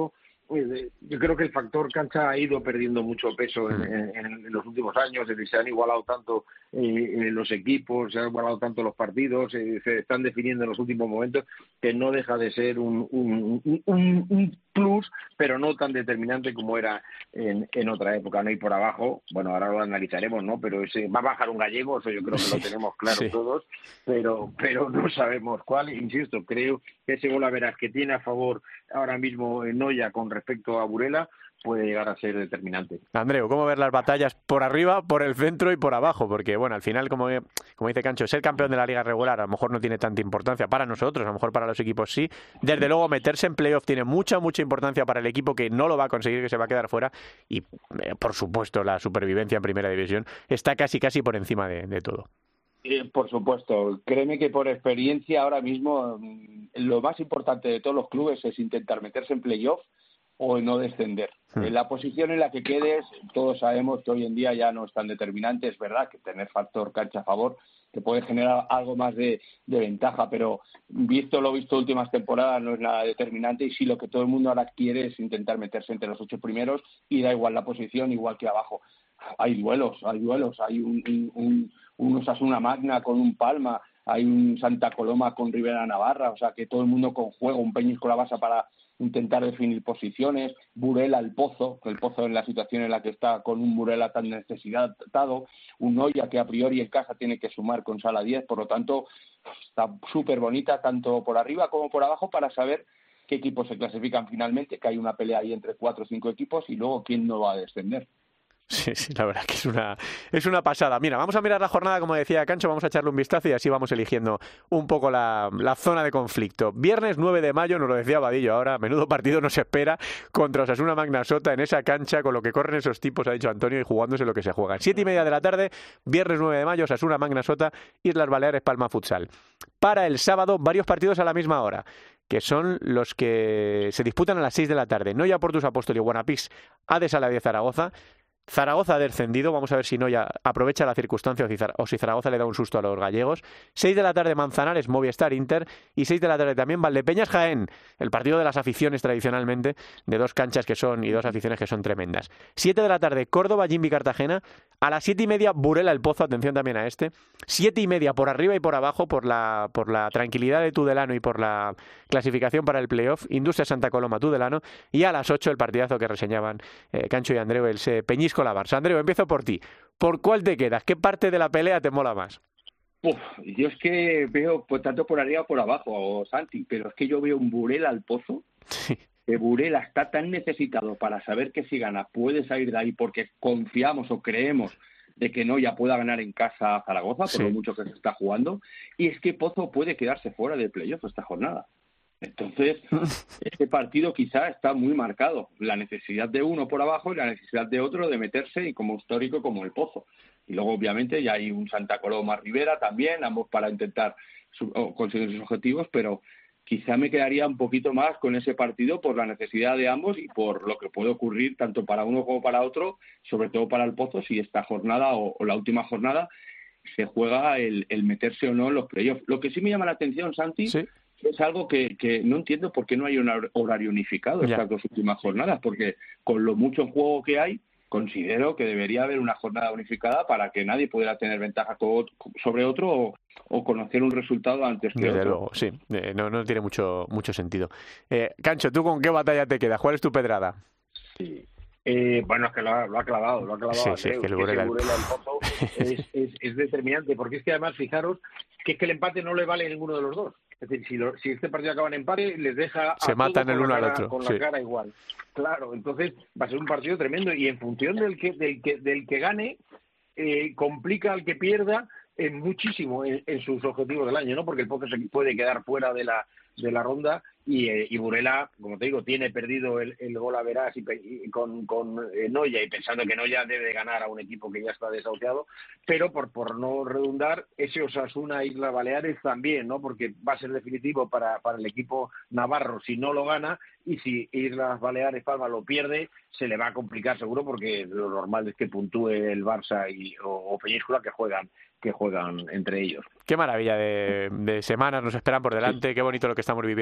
yo creo que el factor cancha ha ido perdiendo mucho peso en, en, en los últimos años, es decir, se han igualado tanto eh, los equipos, se han igualado tanto los partidos, eh, se están definiendo en los últimos momentos, que no deja de ser un, un, un, un plus, pero no tan determinante como era en, en otra época, ¿no? Y por abajo, bueno, ahora lo analizaremos, ¿no? Pero ese va a bajar un gallego, eso yo creo que lo tenemos claro sí. todos, pero pero no sabemos cuál. Insisto, creo que ese gol a veras que tiene a favor ahora mismo Noya con respecto a Burela puede llegar a ser determinante. Andreu, ¿cómo ver las batallas por arriba, por el centro y por abajo? Porque, bueno, al final, como, como dice Cancho, ser campeón de la liga regular a lo mejor no tiene tanta importancia para nosotros, a lo mejor para los equipos sí. Desde luego, meterse en playoff tiene mucha, mucha importancia para el equipo que no lo va a conseguir, que se va a quedar fuera. Y, eh, por supuesto, la supervivencia en primera división está casi, casi por encima de, de todo. Eh, por supuesto, créeme que por experiencia ahora mismo lo más importante de todos los clubes es intentar meterse en playoff o no descender. Hmm. En la posición en la que quedes, todos sabemos que hoy en día ya no es tan determinante, es verdad que tener factor cancha a favor te puede generar algo más de, de ventaja, pero visto lo visto últimas temporadas no es nada determinante y sí lo que todo el mundo ahora quiere es intentar meterse entre los ocho primeros y da igual la posición, igual que abajo. Hay duelos, hay duelos, hay un, un, un, un Osasuna Magna con un Palma, hay un Santa Coloma con Rivera Navarra, o sea que todo el mundo con juego, un Peñíscola Basa para intentar definir posiciones, Burela el Pozo, el Pozo en la situación en la que está con un Burela tan necesitado, un Noya que a priori en casa tiene que sumar con Sala diez, por lo tanto está súper bonita tanto por arriba como por abajo para saber qué equipos se clasifican finalmente, que hay una pelea ahí entre cuatro o cinco equipos y luego quién no va a descender. Sí, sí, la verdad que es una, es una pasada. Mira, vamos a mirar la jornada, como decía Cancho, vamos a echarle un vistazo y así vamos eligiendo un poco la, la zona de conflicto. Viernes nueve de mayo, nos lo decía Vadillo ahora, menudo partido nos espera contra Osasuna Magna Sota en esa cancha, con lo que corren esos tipos, ha dicho Antonio, y jugándose lo que se juegan. Siete y media de la tarde, viernes nueve de mayo, Osasuna Magna Sota, Islas Baleares, Palma Futsal. Para el sábado, varios partidos a la misma hora, que son los que se disputan a las seis de la tarde. Noya Portus Apóstoli, Guanapix, Ade Sala diez Zaragoza. Zaragoza ha descendido, vamos a ver si Noya aprovecha la circunstancia o si Zaragoza le da un susto a los gallegos. seis de la tarde Manzanares, Movistar Inter y seis de la tarde también Valdepeñas Jaén, el partido de las aficiones tradicionalmente, de dos canchas que son y dos aficiones que son tremendas. siete de la tarde Córdoba, Jimbi Cartagena, a las siete y media Burela el Pozo, atención también a este, siete y media por arriba y por abajo por la, por la tranquilidad de Tudelano y por la clasificación para el playoff, Industria Santa Coloma Tudelano, y a las ocho el partidazo que reseñaban eh, Cancho y Andreu, el se Peñíscola con la Barça. Andreu, empiezo por ti. ¿Por cuál te quedas? ¿Qué parte de la pelea te mola más? Uf, yo es que veo pues, tanto por arriba como por abajo, Santi, pero es que yo veo un Burela al Pozo. Sí. Que Burela está tan necesitado para saber que si gana puede salir de ahí porque confiamos o creemos de que no ya pueda ganar en casa a Zaragoza, por sí. lo mucho que se está jugando. Y es que Pozo puede quedarse fuera del playoff esta jornada. Entonces, este partido quizá está muy marcado. La necesidad de uno por abajo y la necesidad de otro de meterse, y como histórico como el Pozo. Y luego, obviamente, ya hay un Santa Coloma Rivera también, ambos para intentar su, oh, conseguir sus objetivos, pero quizá me quedaría un poquito más con ese partido por la necesidad de ambos y por lo que puede ocurrir tanto para uno como para otro, sobre todo para el Pozo, si esta jornada o, o la última jornada se juega el, el meterse o no en los playoffs. Lo que sí me llama la atención, Santi... ¿Sí? Es algo que, que no entiendo por qué no hay un horario unificado estas dos últimas jornadas, porque con lo mucho en juego que hay, considero que debería haber una jornada unificada para que nadie pudiera tener ventaja sobre otro o, o conocer un resultado antes que Desde otro. luego, sí, eh, no, no tiene mucho, mucho sentido. Eh, Cancho, ¿tú con qué batalla te quedas? ¿Cuál es tu pedrada? Sí. Eh, bueno, es que lo ha, lo ha clavado, lo ha clavado. Sí, Andreu, sí, es que el que Burela, el Burela el Pozo es, es, es determinante, porque es que además, fijaros, que es que el empate no le vale a ninguno de los dos. Es decir, si, lo, si este partido acaba en empate, les deja se a matan el uno cara, al otro. Con sí. la cara igual. Claro, entonces va a ser un partido tremendo y en función del que del que, del que gane, eh, complica al que pierda eh, muchísimo en, en sus objetivos del año, ¿no? Porque el Pozo se puede quedar fuera de la de la ronda y, eh, y Burela, como te digo, tiene perdido el, el gol a verás y, y con, con eh, Noya y pensando que Noya debe ganar a un equipo que ya está desahuciado, pero por, por no redundar, ese Osasuna Islas Baleares también, ¿no? Porque va a ser definitivo para, para el equipo navarro si no lo gana, y si Islas Baleares Palma lo pierde, se le va a complicar seguro, porque lo normal es que puntúe el Barça y, o, o Peñíscola, que juegan que juegan entre ellos. Qué maravilla de, de semanas nos esperan por delante, qué bonito lo que estamos viviendo esta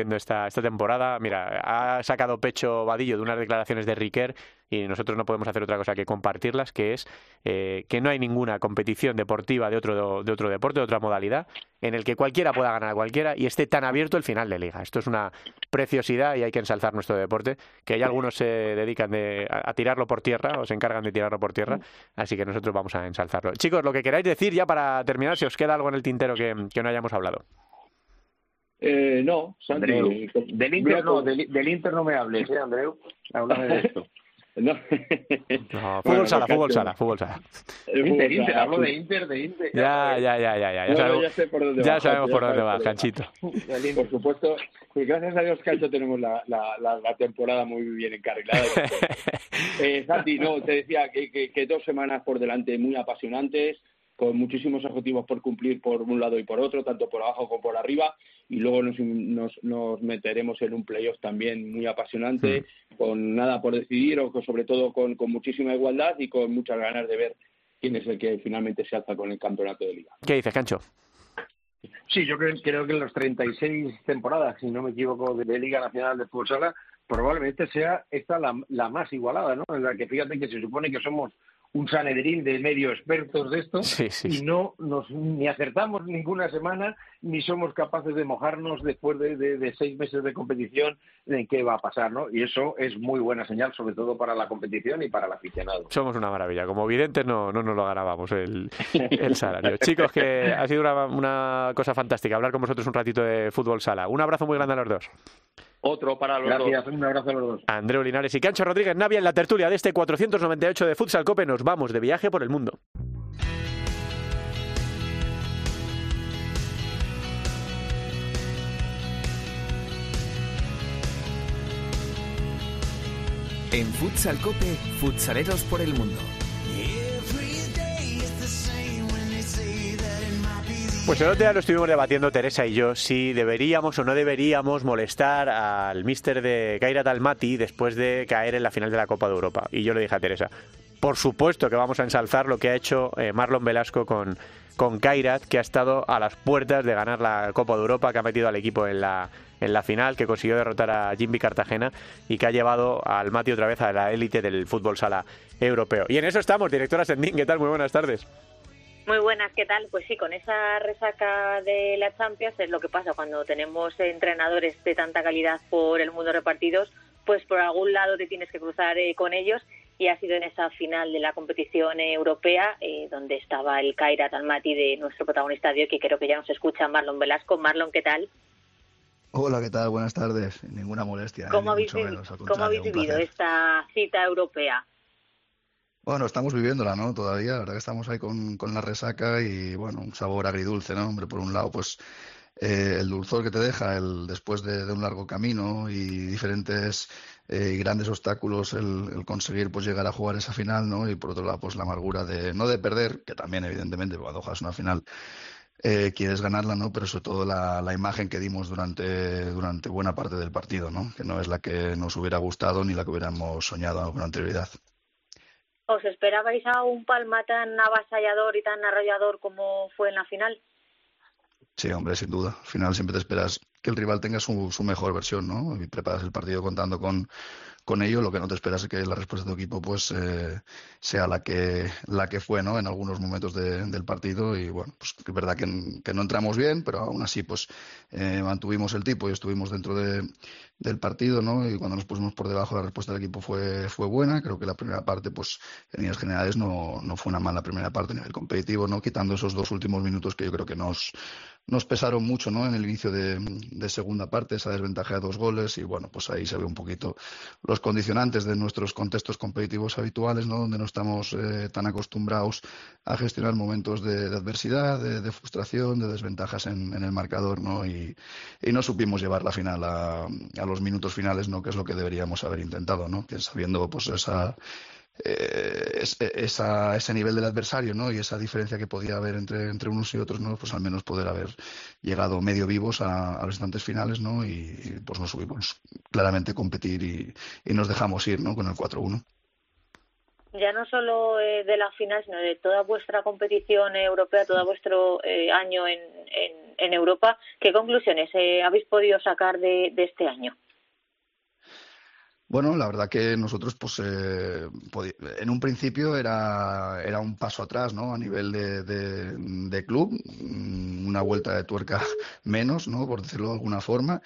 esta temporada. Mira, ha sacado pecho Vadillo de unas declaraciones de Riquer y nosotros no podemos hacer otra cosa que compartirlas, que es eh, que no hay ninguna competición deportiva de otro, de otro deporte, de otra modalidad, en el que cualquiera pueda ganar a cualquiera y esté tan abierto el final de liga. Esto es una preciosidad y hay que ensalzar nuestro deporte, que hay algunos se dedican de, a, a tirarlo por tierra o se encargan de tirarlo por tierra, así que nosotros vamos a ensalzarlo. Chicos, lo que queráis decir ya para terminar, si os queda algo en el tintero que, que no hayamos hablado. Eh, no, Santi. Andreu, del Inter no, del, del Inter no me hables, ¿eh, Andreu? Háblame de esto. No. No, fútbol bueno, sala, fútbol sala, fútbol sala. Inter, Inter, hablo de Inter, de Inter. Ya, ya, ya, ya, ya. Ya, no, sabemos, ya sé por dónde ya va, sabemos ya por dónde va, por Canchito. Por supuesto, pues gracias a Dios, Cancho, tenemos la, la, la, la temporada muy bien encarrilada. eh, Santi, no, te decía que, que, que dos semanas por delante muy apasionantes, con muchísimos objetivos por cumplir por un lado y por otro, tanto por abajo como por arriba, y luego nos, nos, nos meteremos en un playoff también muy apasionante, mm. con nada por decidir, o con, sobre todo con, con muchísima igualdad y con muchas ganas de ver quién es el que finalmente se alza con el campeonato de liga. ¿Qué dices, Cancho? Sí, yo creo, creo que en las treinta y seis temporadas, si no me equivoco, de, de Liga Nacional de Fútbol Sala, probablemente sea esta la, la más igualada, ¿no? En la que fíjate que se supone que somos un Sanedrín de medio expertos de esto, sí, sí, sí. y no nos ni acertamos ninguna semana, ni somos capaces de mojarnos después de, de, de seis meses de competición en qué va a pasar, ¿no? Y eso es muy buena señal, sobre todo para la competición y para el aficionado. Somos una maravilla. Como videntes no, no nos lo ganábamos el, el salario. Chicos, que ha sido una, una cosa fantástica hablar con vosotros un ratito de fútbol sala. Un abrazo muy grande a los dos. Otro para los Gracias, dos. Gracias, un abrazo a los dos. Andreu Linares y Cancho Rodríguez Navia en la tertulia de este cuatrocientos noventa y ocho de Futsal Cope. Nos vamos de viaje por el mundo. En Futsal Cope, futsaleros por el mundo. Pues el otro día lo estuvimos debatiendo Teresa y yo si deberíamos o no deberíamos molestar al míster de Kairat Almaty después de caer en la final de la Copa de Europa. Y yo le dije a Teresa, por supuesto que vamos a ensalzar lo que ha hecho eh, Marlon Velasco con, con Kairat, que ha estado a las puertas de ganar la Copa de Europa, que ha metido al equipo en la, en la final, que consiguió derrotar a Jimby Cartagena y que ha llevado a Almaty otra vez a la élite del fútbol sala europeo. Y en eso estamos, directora Sendín, ¿qué tal? Muy buenas tardes. Muy buenas, ¿qué tal? Pues sí, con esa resaca de la Champions es lo que pasa cuando tenemos entrenadores de tanta calidad por el mundo repartidos, pues por algún lado te tienes que cruzar eh, con ellos, y ha sido en esa final de la competición eh, europea eh, donde estaba el Kairat Almaty de nuestro protagonista de hoy, que creo que ya nos escucha, Marlon Velasco. Marlon, ¿qué tal? Hola, ¿qué tal? Buenas tardes. Ninguna molestia. ¿Cómo eh, habéis, menos, ¿cómo habéis vivido esta cita europea? Bueno, estamos viviéndola, ¿no? Todavía, la verdad que estamos ahí con, con la resaca y, bueno, un sabor agridulce, ¿no? Hombre, por un lado, pues eh, el dulzor que te deja el después de, de un largo camino y diferentes eh, grandes obstáculos, el, el conseguir pues llegar a jugar esa final, ¿no? Y por otro lado, pues la amargura de, no de perder, que también, evidentemente, cuando juegas una final eh, quieres ganarla, ¿no? Pero sobre todo la, la imagen que dimos durante, durante buena parte del partido, ¿no? Que no es la que nos hubiera gustado ni la que hubiéramos soñado con anterioridad. ¿Os esperabais a un Palma tan avasallador y tan arrollador como fue en la final? Sí, hombre, sin duda. Al final siempre te esperas que el rival tenga su, su mejor versión, ¿no? Y preparas el partido contando con, con ello. Lo que no te esperas es que la respuesta de tu equipo pues eh, sea la que la que fue, ¿no? En algunos momentos de, del partido. Y bueno, pues es verdad que, que no entramos bien, pero aún así pues eh, mantuvimos el tipo y estuvimos dentro de, del partido, ¿no? Y cuando nos pusimos por debajo, la respuesta del equipo fue fue buena. Creo que la primera parte, pues en líneas generales no, no fue una mala primera parte a nivel competitivo, ¿no? Quitando esos dos últimos minutos que yo creo que nos nos pesaron mucho, ¿no? En el inicio de, de segunda parte, esa desventaja de dos goles, y bueno, pues ahí se ve un poquito los condicionantes de nuestros contextos competitivos habituales, ¿no? Donde no estamos eh, tan acostumbrados a gestionar momentos de, de adversidad, de, de frustración, de desventajas en, en el marcador, ¿no? Y, y no supimos llevar la final a, a los minutos finales, ¿no? Que es lo que deberíamos haber intentado, ¿no? Que sabiendo pues esa Eh, esa, ese nivel del adversario, ¿no? Y esa diferencia que podía haber entre, entre unos y otros, ¿no? Pues al menos poder haber llegado medio vivos a, a los instantes finales, ¿no? Y, y pues nos subimos claramente a competir y, y nos dejamos ir, ¿no? Con el cuatro uno. Ya no solo eh, de la final, sino de toda vuestra competición europea, todo vuestro eh, año en, en, en Europa. ¿Qué conclusiones eh, habéis podido sacar de, de este año? Bueno, la verdad que nosotros, pues, eh, en un principio era, era un paso atrás, ¿no? A nivel de, de, de club, una vuelta de tuerca menos, ¿no? Por decirlo de alguna forma.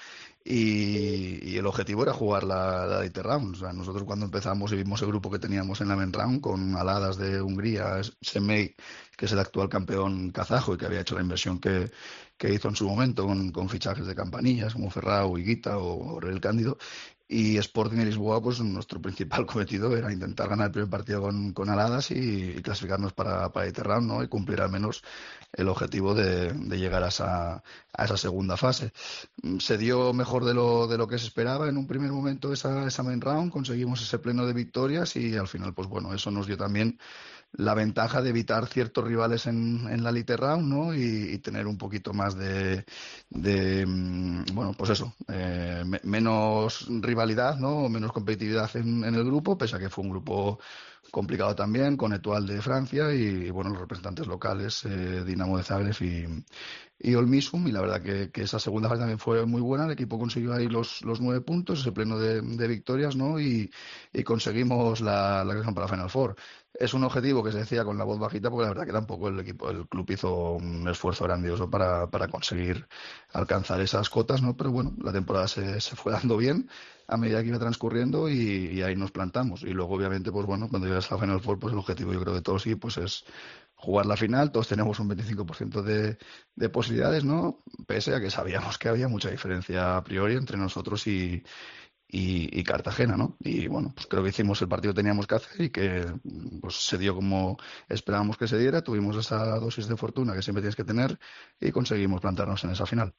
Y, y el objetivo era jugar la, la Elite Round. O sea, nosotros cuando empezamos y vimos el grupo que teníamos en la Main Round con Aladas de Hungría, Semey, que es el actual campeón kazajo y que había hecho la inversión que, que hizo en su momento con, con fichajes de campanillas como Ferrao, Higuita o Aurel Cándido, y Sporting de Lisboa, pues nuestro principal cometido era intentar ganar el primer partido con, con Aladas y, y clasificarnos para, para Elite Round, ¿no? Y cumplir al menos el objetivo de, de llegar a esa, a esa segunda fase. Se dio mejor de lo, de lo que se esperaba en un primer momento esa, esa main round, conseguimos ese pleno de victorias y al final, pues bueno, eso nos dio también la ventaja de evitar ciertos rivales en, en la Elite Round, ¿no? Y, y tener un poquito más de, de bueno, pues eso, eh, me, menos rivalidad, ¿no? Menos competitividad en, en el grupo, pese a que fue un grupo complicado también, con Etoile de Francia y, y bueno, los representantes locales, eh, Dinamo de Zagreb y, y Olmisum, y la verdad que, que esa segunda fase también fue muy buena, el equipo consiguió ahí los, los nueve puntos, ese pleno de, de victorias, ¿no? Y, y conseguimos la, la clasificación para la Final Four. Es un objetivo que se decía con la voz bajita porque la verdad que tampoco el equipo, el club hizo un esfuerzo grandioso para, para conseguir alcanzar esas cotas, ¿no? Pero bueno, la temporada se, se fue dando bien a medida que iba transcurriendo y, y ahí nos plantamos. Y luego, obviamente, pues bueno, cuando llegas a la Final Four, pues el objetivo yo creo de todos sí, pues es jugar la final. Todos tenemos un veinticinco por ciento de, de posibilidades, ¿no? Pese a que sabíamos que había mucha diferencia a priori entre nosotros y Y, y Cartagena, ¿no? Y bueno, pues creo que hicimos el partido que teníamos que hacer y que pues se dio como esperábamos que se diera, tuvimos esa dosis de fortuna que siempre tienes que tener y conseguimos plantarnos en esa final.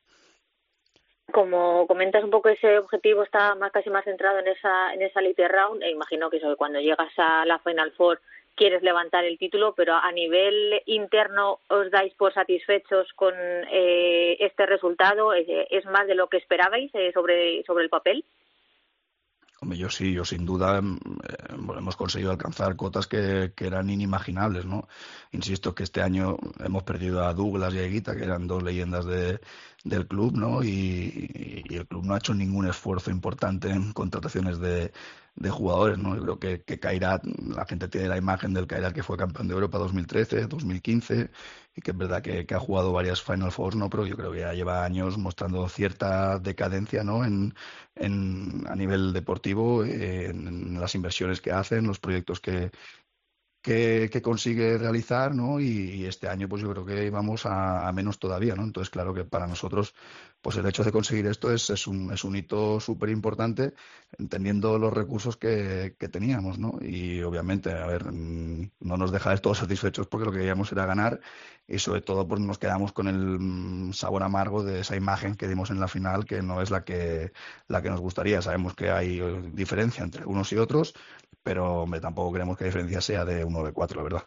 Como comentas un poco, ese objetivo está más casi más centrado en esa en esa Elite Round, e imagino que eso, que cuando llegas a la Final Four quieres levantar el título, pero a nivel interno os dais por satisfechos con eh, este resultado, ¿Es, es más de lo que esperabais eh, sobre sobre el papel? Hombre, yo sí, yo sin duda eh, hemos conseguido alcanzar cotas que, que eran inimaginables, ¿no? Insisto que este año hemos perdido a Douglas y a Higuita, que eran dos leyendas de, del club, ¿no? Y, y el club no ha hecho ningún esfuerzo importante en contrataciones de, de jugadores, ¿no? Yo creo que, que Kairat, la gente tiene la imagen del Kairat que fue campeón de Europa dos mil trece, dos mil quince y que es verdad que, que ha jugado varias Final Fours, ¿no? Pero yo creo que ya lleva años mostrando cierta decadencia, ¿no? En, en, a nivel deportivo, eh, en, en las inversiones que hacen, los proyectos que, que, que consigue realizar, ¿no? Y, y este año, pues yo creo que vamos a, a menos todavía, ¿no? Entonces, claro que para nosotros, pues el hecho de conseguir esto es, es, un, es un hito súper importante, entendiendo los recursos que, que teníamos, ¿no? Y obviamente, a ver, no nos deja de todos satisfechos porque lo que queríamos era ganar y sobre todo pues nos quedamos con el sabor amargo de esa imagen que dimos en la final, que no es la que, la que nos gustaría. Sabemos que hay diferencia entre unos y otros, pero hombre, tampoco queremos que la diferencia sea de uno de cuatro, la verdad.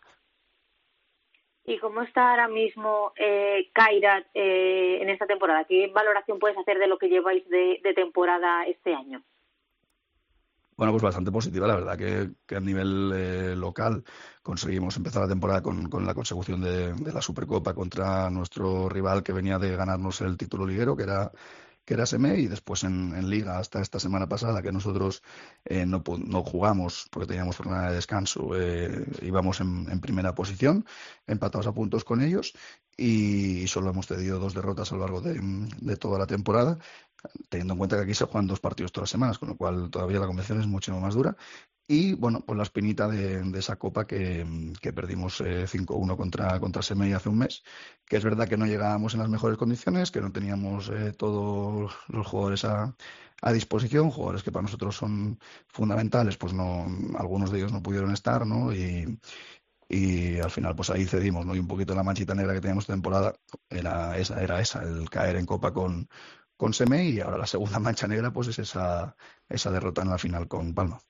¿Y cómo está ahora mismo eh, Kairat eh, en esta temporada? ¿Qué valoración puedes hacer de lo que lleváis de, de temporada este año? Bueno, pues bastante positiva, la verdad que, que a nivel eh, local conseguimos empezar la temporada con, con la consecución de, de la Supercopa contra nuestro rival que venía de ganarnos el título liguero, que era que era Semé, y después en, en Liga hasta esta semana pasada que nosotros eh, no, no jugamos porque teníamos jornada de descanso, eh, íbamos en, en primera posición, empatados a puntos con ellos y solo hemos tenido dos derrotas a lo largo de, de toda la temporada, teniendo en cuenta que aquí se juegan dos partidos todas las semanas, con lo cual todavía la competición es muchísimo más dura. Y bueno, pues la espinita de, de esa copa que, que perdimos eh, cinco uno contra, contra Semey hace un mes, que es verdad que no llegábamos en las mejores condiciones, que no teníamos eh, todos los jugadores a, a disposición, jugadores que para nosotros son fundamentales, pues no, algunos de ellos no pudieron estar, ¿no? Y, y al final pues ahí cedimos, ¿no? Y un poquito la manchita negra que teníamos esta temporada era esa, era esa, el caer en copa con, con Semey, y ahora la segunda mancha negra pues es esa, esa derrota en la final con Palma.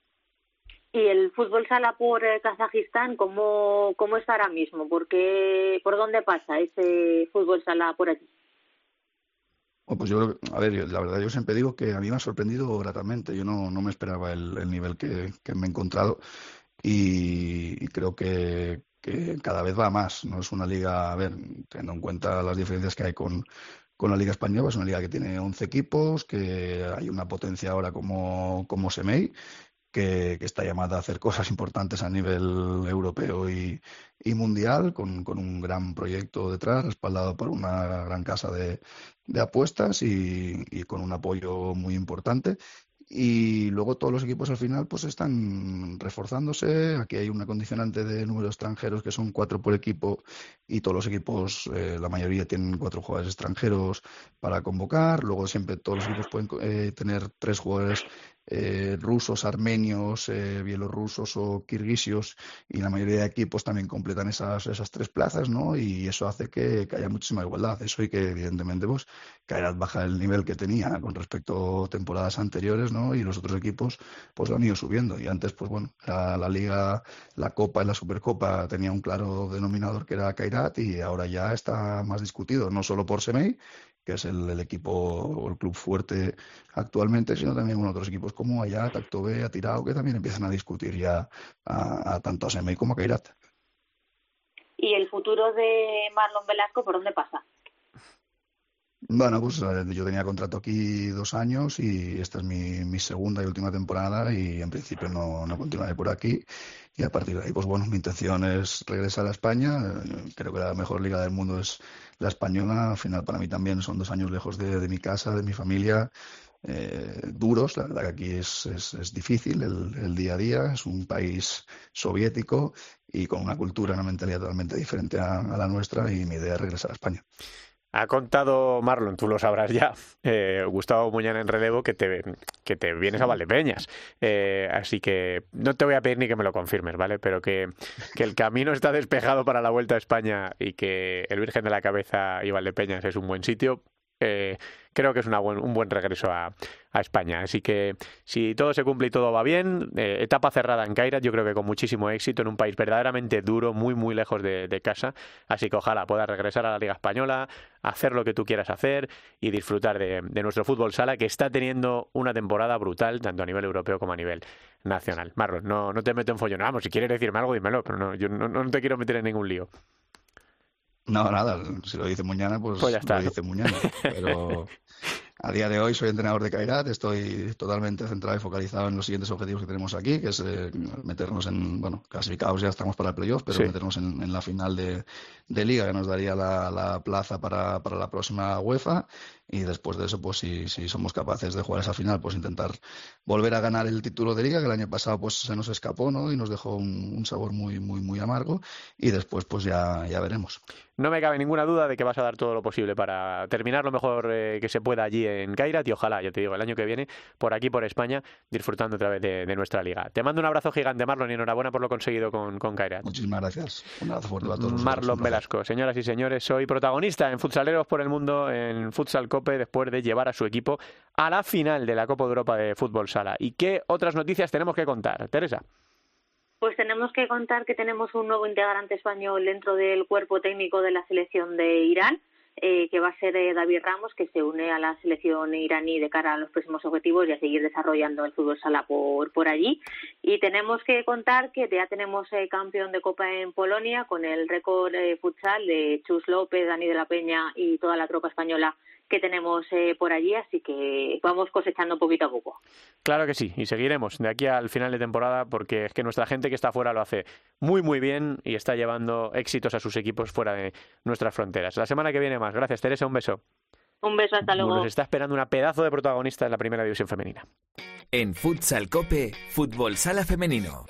¿Y el fútbol sala por eh, Kazajistán cómo, cómo está ahora mismo? ¿Por qué, por dónde pasa ese fútbol sala por allí? Bueno, pues yo creo que, a ver, yo, la verdad yo siempre digo que a mí me ha sorprendido gratamente. Yo no, no me esperaba el, el nivel que, que me he encontrado y, y creo que, que cada vez va más. No es una liga, a ver, teniendo en cuenta las diferencias que hay con, con la Liga Española, es una liga que tiene once equipos, que hay una potencia ahora como, como Semei, que, que está llamada a hacer cosas importantes a nivel europeo y, y mundial, con, con un gran proyecto detrás, respaldado por una gran casa de, de apuestas y, y con un apoyo muy importante. Y luego todos los equipos al final pues están reforzándose. Aquí hay una condicionante de número de extranjeros que son cuatro por equipo y todos los equipos, eh, la mayoría tienen cuatro jugadores extranjeros para convocar. Luego siempre todos los equipos pueden eh, tener tres jugadores eh, rusos, armenios, eh, bielorrusos o kirguisios, y la mayoría de equipos también completan esas, esas tres plazas, ¿no? Y eso hace que, que haya muchísima igualdad. Eso y que evidentemente pues Kairat baja el nivel que tenía con respecto a temporadas anteriores, ¿no? Y los otros equipos pues lo han ido subiendo. Y antes, pues bueno, la, la Liga, la Copa y la Supercopa tenía un claro denominador que era Kairat, y ahora ya está más discutido, no solo por Semei, que es el, el equipo o el club fuerte actualmente, sino también con otros equipos como Ayat, Aktobe, Atirao, que también empiezan a discutir ya a, a tanto a Semei como a Kairat. ¿Y el futuro de Marlon Velasco por dónde pasa? Bueno, pues yo tenía contrato aquí dos años y esta es mi, mi segunda y última temporada, y en principio no, no continuaré por aquí, y a partir de ahí, pues bueno, mi intención es regresar a España. Creo que la mejor liga del mundo es la española. Al final para mí también son dos años lejos de, de mi casa, de mi familia, eh, duros. La verdad que aquí es, es, es difícil el, el día a día, es un país soviético y con una cultura, una mentalidad totalmente diferente a, a la nuestra, y mi idea es regresar a España. Ha contado Marlon, tú lo sabrás ya, eh, Gustavo Muñana en relevo, que te, que te vienes a Valdepeñas. Eh, así que no te voy a pedir ni que me lo confirmes, ¿vale? Pero que, que el camino está despejado para la Vuelta a España y que el Virgen de la Cabeza y Valdepeñas es un buen sitio. Eh, creo que es una buen, un buen regreso a, a España. Así que si todo se cumple y todo va bien, eh, etapa cerrada en Kairat, yo creo que con muchísimo éxito, en un país verdaderamente duro, muy muy lejos de, de casa. Así que ojalá puedas regresar a la Liga Española, hacer lo que tú quieras hacer y disfrutar de, de nuestro fútbol sala, que está teniendo una temporada brutal, tanto a nivel europeo como a nivel nacional. Marlon, no, no te meto en follón. Vamos, si quieres decirme algo, dímelo, pero no, yo no, no te quiero meter en ningún lío. No, nada, si lo dice Muñana, pues, pues ya está, lo dice ¿no? Muñana. Pero a día de hoy soy entrenador de Kairat, estoy totalmente centrado y focalizado en los siguientes objetivos que tenemos aquí, que es eh, meternos en, bueno, clasificados ya estamos para el playoff, pero sí. meternos en, en la final de, de Liga, que nos daría la, la plaza para, para la próxima UEFA. Y después de eso, pues si, si somos capaces de jugar esa final, pues intentar volver a ganar el título de Liga, que el año pasado pues se nos escapó, ¿no? Y nos dejó un, un sabor muy, muy, muy amargo. Y después pues ya, ya veremos. No me cabe ninguna duda de que vas a dar todo lo posible para terminar lo mejor eh, que se pueda allí en Kairat, y ojalá, ya te digo, el año que viene, por aquí, por España, disfrutando otra vez de, de nuestra liga. Te mando un abrazo gigante, Marlon, y enhorabuena por lo conseguido con, con Kairat. Muchísimas gracias. Un abrazo fuerte a todos. Marlon Velasco, señoras y señores, soy protagonista en Futsaleros por el Mundo, en Futsal Cope, después de llevar a su equipo a la final de la Copa de Europa de Fútbol Sala. ¿Y qué otras noticias tenemos que contar, Teresa? Pues tenemos que contar que tenemos un nuevo integrante español dentro del cuerpo técnico de la selección de Irán, eh, que va a ser eh, David Ramos, que se une a la selección iraní de cara a los próximos objetivos y a seguir desarrollando el fútbol sala por, por allí. Y tenemos que contar que ya tenemos eh, campeón de Copa en Polonia, con el récord eh, futsal de Chus López, Dani de la Peña y toda la tropa española que tenemos eh, por allí, así que vamos cosechando poquito a poco. Claro que sí, y seguiremos de aquí al final de temporada, porque es que nuestra gente que está fuera lo hace muy muy bien y está llevando éxitos a sus equipos fuera de nuestras fronteras. La semana que viene más. Gracias, Teresa, un beso. Un beso, hasta luego. Nos está esperando una pedazo de protagonista en la primera división femenina. En Futsal Cope, Fútbol Sala Femenino.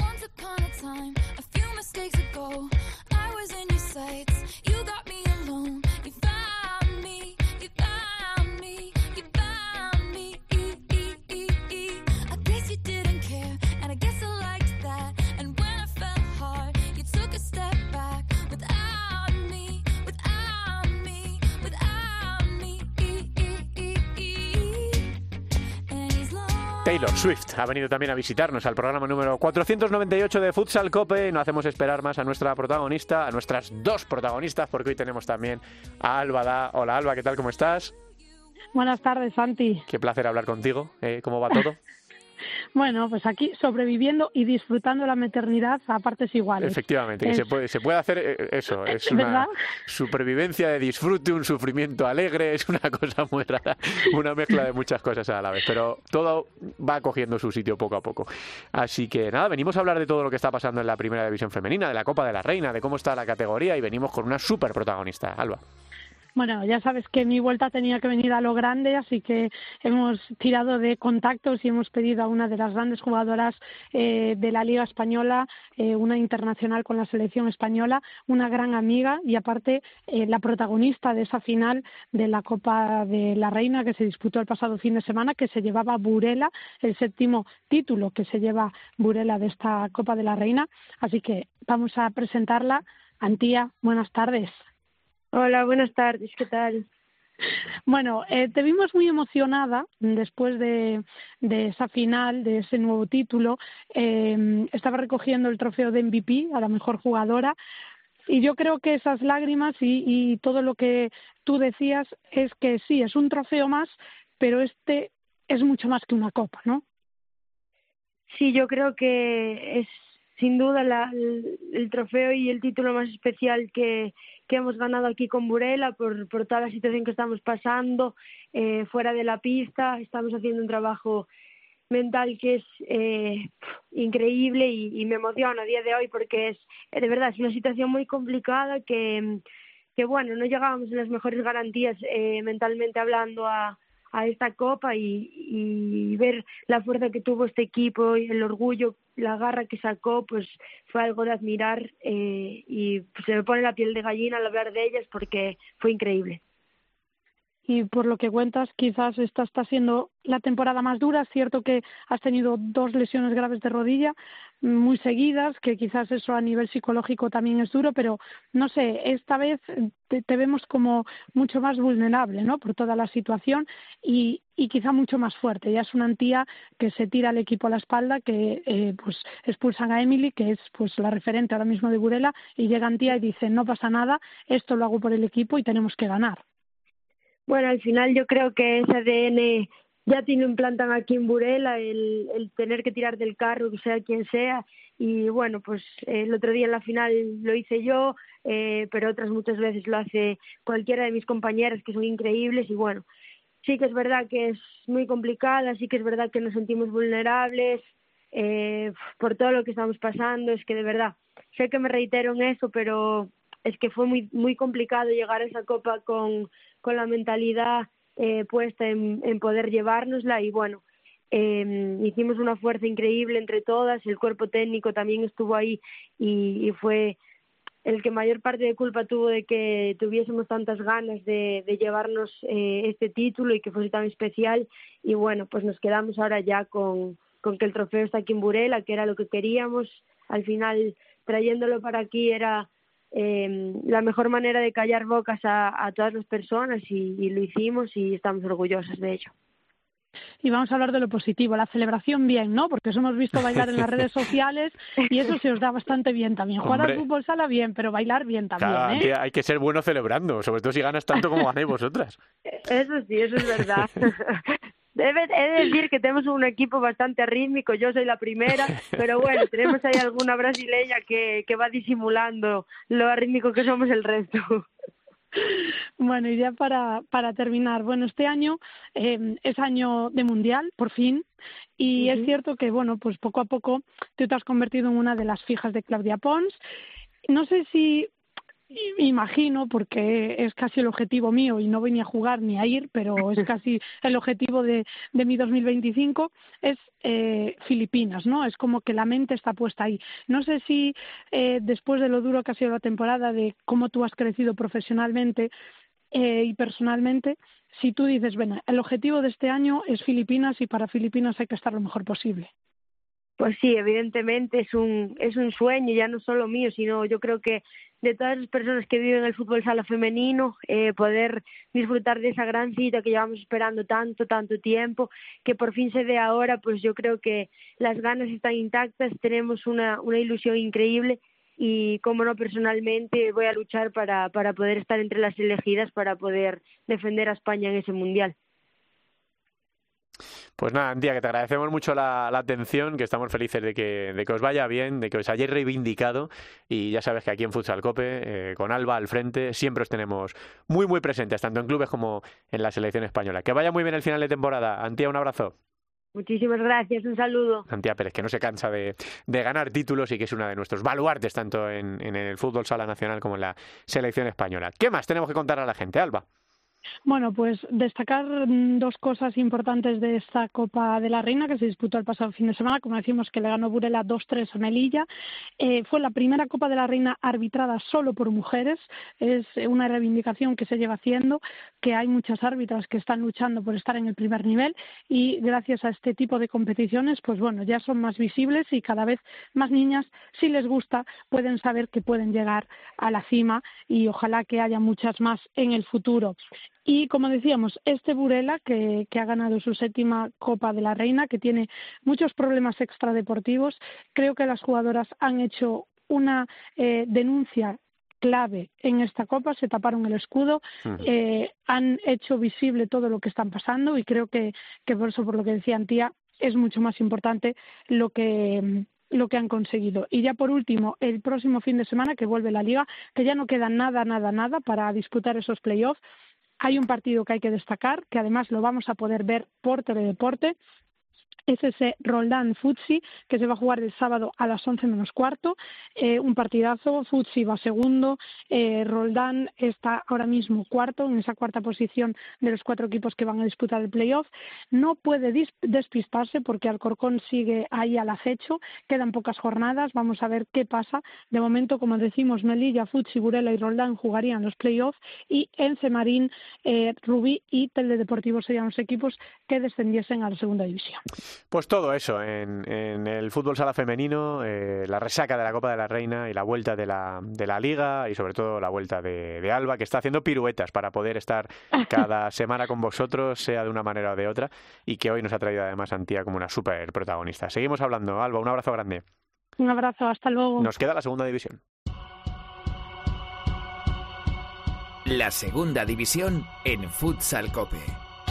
Taylor Swift ha venido también a visitarnos al programa número cuatrocientos noventa y ocho de Futsal Cope, y no hacemos esperar más a nuestra protagonista, a nuestras dos protagonistas, porque hoy tenemos también a Alba Da. Hola Alba, ¿qué tal? ¿Cómo estás? Buenas tardes, Santi. Qué placer hablar contigo. ¿Eh? ¿Cómo va todo? Bueno, pues aquí sobreviviendo y disfrutando la maternidad a partes iguales. Efectivamente, que es... se puede se puede hacer eso, es una ¿verdad? supervivencia de disfrute, un sufrimiento alegre, es una cosa muy rara, una mezcla de muchas cosas a la vez, pero todo va cogiendo su sitio poco a poco. Así que nada, venimos a hablar de todo lo que está pasando en la Primera División Femenina, de la Copa de la Reina, de cómo está la categoría, y venimos con una súper protagonista, Alba. Bueno, ya sabes que mi vuelta tenía que venir a lo grande, así que hemos tirado de contactos y hemos pedido a una de las grandes jugadoras eh, de la Liga Española, eh, una internacional con la selección española, una gran amiga y aparte eh, la protagonista de esa final de la Copa de la Reina que se disputó el pasado fin de semana, que se llevaba Burela, el séptimo título que se lleva Burela de esta Copa de la Reina. Así que vamos a presentarla. Antía, buenas tardes. Hola, buenas tardes, ¿qué tal? Bueno, eh, te vimos muy emocionada después de, de esa final, de ese nuevo título. Eh, estaba recogiendo el trofeo de M V P a la mejor jugadora y yo creo que esas lágrimas y, y todo lo que tú decías es que sí, es un trofeo más, pero este es mucho más que una copa, ¿no? Sí, yo creo que es sin duda la, el, el trofeo y el título más especial que, que hemos ganado aquí con Burela por, por toda la situación que estamos pasando eh, fuera de la pista. Estamos haciendo un trabajo mental que es eh, increíble y, y me emociona a día de hoy porque es de verdad es una situación muy complicada que, que bueno, no llegábamos en las mejores garantías eh, mentalmente hablando a a esta copa y, y ver la fuerza que tuvo este equipo y el orgullo, la garra que sacó, pues fue algo de admirar eh, y pues, se me pone la piel de gallina al hablar de ellas porque fue increíble. Y por lo que cuentas, quizás esta está siendo la temporada más dura. Es cierto que has tenido dos lesiones graves de rodilla muy seguidas, que quizás eso a nivel psicológico también es duro, pero no sé, esta vez te, te vemos como mucho más vulnerable, ¿no? Por toda la situación y, y quizá mucho más fuerte. Ya es una Antía que se tira al equipo a la espalda, que eh, pues expulsan a Emily, que es pues la referente ahora mismo de Burela, y llega Antía y dice, no pasa nada, esto lo hago por el equipo y tenemos que ganar. Bueno, al final yo creo que ese A D N ya te lo implantan aquí en Burela, el, el tener que tirar del carro, que sea quien sea, y bueno, pues eh, el otro día en la final lo hice yo, eh, pero otras muchas veces lo hace cualquiera de mis compañeras que son increíbles y bueno, sí que es verdad que es muy complicada, sí que es verdad que nos sentimos vulnerables eh, por todo lo que estamos pasando, es que de verdad, sé que me reitero en eso, pero es que fue muy muy complicado llegar a esa copa con, con la mentalidad eh, puesta en, en poder llevárnosla y bueno, eh, hicimos una fuerza increíble entre todas, el cuerpo técnico también estuvo ahí y, y fue el que mayor parte de culpa tuvo de que tuviésemos tantas ganas de, de llevarnos eh, este título y que fuese tan especial y bueno, pues nos quedamos ahora ya con, con que el trofeo está aquí en Burela, que era lo que queríamos, al final trayéndolo para aquí era Eh, la mejor manera de callar bocas a, a todas las personas y, y lo hicimos y estamos orgullosas de ello. Y vamos a hablar de lo positivo, la celebración bien, ¿no? Porque os hemos visto bailar en las redes sociales y eso se os da bastante bien también. Jugar al fútbol sala bien, pero bailar bien también, claro, ¿eh? Hay que, hay que ser bueno celebrando, sobre todo si ganas tanto como ganáis vosotras. Eso sí, eso es verdad. Debe, he de decir que tenemos un equipo bastante rítmico, yo soy la primera, pero bueno, tenemos ahí alguna brasileña que, que va disimulando lo rítmico que somos el resto. Bueno, y ya para, para terminar, bueno, este año eh, es año de Mundial, por fin, y uh-huh. Es cierto que, bueno, pues poco a poco tú te has convertido en una de las fijas de Claudia Pons. No sé si... Imagino, porque es casi el objetivo mío y no voy ni a jugar ni a ir, pero es casi el objetivo de, de mi dos mil veinticinco, es eh, Filipinas, ¿no? Es como que la mente está puesta ahí. No sé si eh, después de lo duro que ha sido la temporada, de cómo tú has crecido profesionalmente eh, y personalmente, si tú dices, bueno, el objetivo de este año es Filipinas y para Filipinas hay que estar lo mejor posible. Pues sí, evidentemente es un es un sueño, ya no solo mío, sino yo creo que de todas las personas que viven el fútbol sala femenino, eh, poder disfrutar de esa gran cita que llevamos esperando tanto, tanto tiempo, que por fin se dé ahora, pues yo creo que las ganas están intactas, tenemos una, una ilusión increíble y, como no, personalmente voy a luchar para, para poder estar entre las elegidas para poder defender a España en ese Mundial. Pues nada, Antía, que te agradecemos mucho la, la atención, que estamos felices de que, de que os vaya bien, de que os hayáis reivindicado, y ya sabes que aquí en Futsal Cope, eh, con Alba al frente, siempre os tenemos muy, muy presentes, tanto en clubes como en la selección española. Que vaya muy bien el final de temporada. Antía, un abrazo. Muchísimas gracias, un saludo. Antía Pérez, que no se cansa de, de ganar títulos y que es una de nuestros baluartes tanto en, en el fútbol sala nacional como en la selección española. ¿Qué más tenemos que contar a la gente, Alba? Bueno, pues destacar dos cosas importantes de esta Copa de la Reina que se disputó el pasado fin de semana. Como decimos, que le ganó Burela dos tres a Melilla. Eh, fue la primera Copa de la Reina arbitrada solo por mujeres. Es una reivindicación que se lleva haciendo, que hay muchas árbitras que están luchando por estar en el primer nivel, y gracias a este tipo de competiciones, pues bueno, ya son más visibles y cada vez más niñas, si les gusta, pueden saber que pueden llegar a la cima, y ojalá que haya muchas más en el futuro. Y como decíamos, este Burela, que, que ha ganado su séptima Copa de la Reina, que tiene muchos problemas extradeportivos, creo que las jugadoras han hecho una eh, denuncia clave en esta Copa, se taparon el escudo, uh-huh. eh, han hecho visible todo lo que están pasando, y creo que, que por eso, por lo que decía Antía, es mucho más importante lo que... lo que han conseguido. Y ya por último, el próximo fin de semana que vuelve la Liga, que ya no queda nada, nada, nada para disputar esos playoffs. Hay un partido que hay que destacar, que además lo vamos a poder ver por Teledeporte. Es ese Roldán Futsi, que se va a jugar el sábado a las once menos cuarto, eh, un partidazo. Futsi va segundo, eh, Roldán está ahora mismo cuarto, en esa cuarta posición de los cuatro equipos que van a disputar el playoff. No puede despistarse porque Alcorcón sigue ahí al acecho, quedan pocas jornadas, vamos a ver qué pasa. De momento, como decimos, Melilla, Futsi, Burela y Roldán jugarían los playoffs, y Ence Marín, eh, Rubí y Teledeportivo serían los equipos que descendiesen a la segunda división. Pues todo eso en, en el fútbol sala femenino, eh, la resaca de la Copa de la Reina y la vuelta de la, de la Liga, y sobre todo la vuelta de, de Alba, que está haciendo piruetas para poder estar cada semana con vosotros, sea de una manera o de otra, y que hoy nos ha traído además Antía como una súper protagonista. Seguimos hablando, Alba, un abrazo grande. Un abrazo, hasta luego. Nos queda la segunda división. La segunda división en Futsal Cope.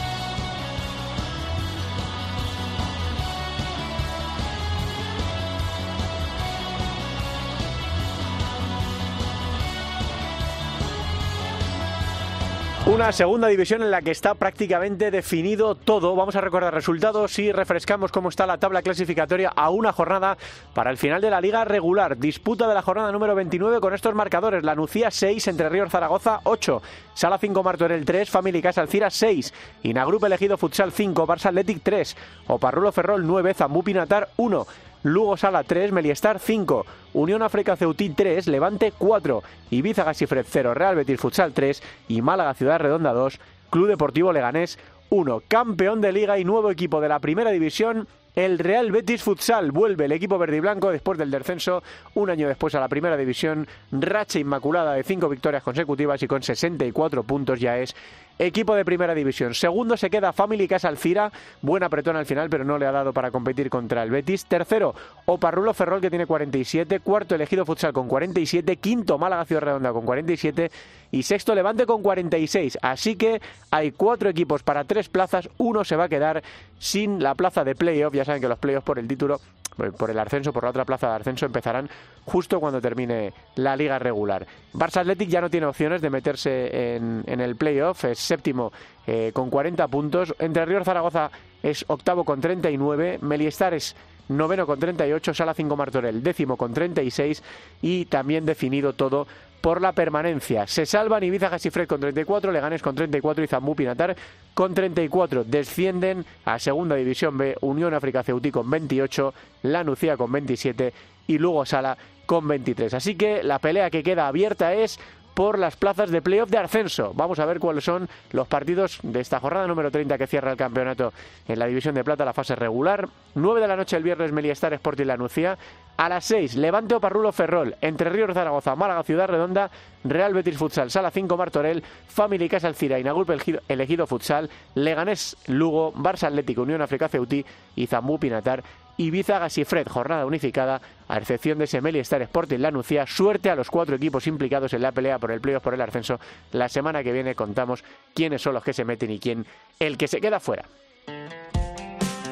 Una segunda división en la que está prácticamente definido todo. Vamos a recordar resultados y refrescamos cómo está la tabla clasificatoria a una jornada para el final de la liga regular. Disputa de la jornada número veintinueve con estos marcadores: La Nucía seis, Entre Ríos Zaragoza ocho, Sala cinco Martorell tres, Family Casa Alcira seis, Inagrup Elegido Futsal cinco, Barça Athletic tres, Oparrulo Ferrol nueve, Zambú Pinatar uno, Lugo Sala tres, Meliestar cinco, Unión África Ceutí tres, Levante cuatro, Ibiza Gasifred cero, Real Betis Futsal tres y Málaga Ciudad Redonda dos, Club Deportivo Leganés uno. Campeón de liga y nuevo equipo de la primera división, el Real Betis Futsal. Vuelve el equipo verde y blanco después del descenso, un año después, a la primera división. Racha inmaculada de cinco victorias consecutivas y con sesenta y cuatro puntos ya es equipo de primera división. Segundo se queda Family Casa Alcira, buen apretón al final, pero no le ha dado para competir contra el Betis. Tercero, Oparrulo Ferrol, que tiene cuarenta y siete. Cuarto, Elegido Futsal con cuarenta y siete. Quinto, Málaga Ciudad Redonda con cuarenta y siete. Y sexto, Levante con cuarenta y seis. Así que hay cuatro equipos para tres plazas. Uno se va a quedar sin la plaza de playoff. Ya saben que los playoffs por el título, por el ascenso, por la otra plaza de ascenso, empezarán justo cuando termine la liga regular. Barça Athletic ya no tiene opciones de meterse en, en el playoff, es séptimo eh, con cuarenta puntos. Entre Ríos Zaragoza es octavo con treinta y nueve, Meliestar es noveno con treinta y ocho, Sala cinco Martorell décimo con treinta y seis, y también definido todo por la permanencia. Se salvan Ibiza Gasifred con treinta y cuatro, Leganés con treinta y cuatro y Zambú Pinatar con treinta y cuatro. Descienden a Segunda División B Unión África Ceutí con veintiocho, La Nucía con veintisiete y Lugo Sala con veintitrés. Así que la pelea que queda abierta es por las plazas de playoff de ascenso. Vamos a ver cuáles son los partidos de esta jornada número treinta que cierra el campeonato en la División de Plata, la fase regular. nueve de la noche el viernes, Meliestar Sporting La Nucía. A las seis, Levante Oparrulo Ferrol, Entre Ríos Zaragoza, Málaga Ciudad Redonda, Real Betis Futsal, Sala cinco Martorell, Family Casa Alcira, Inagrup Elegido Futsal, Leganés Lugo, Barça Atlético, Unión África Ceutí y Zambú Pinatar. Ibiza Gasifred, jornada unificada, a excepción de ese Meliestar Sporting La Nucía. Suerte a los cuatro equipos implicados en la pelea por el playoff, por el ascenso. La semana que viene contamos quiénes son los que se meten y quién el que se queda fuera.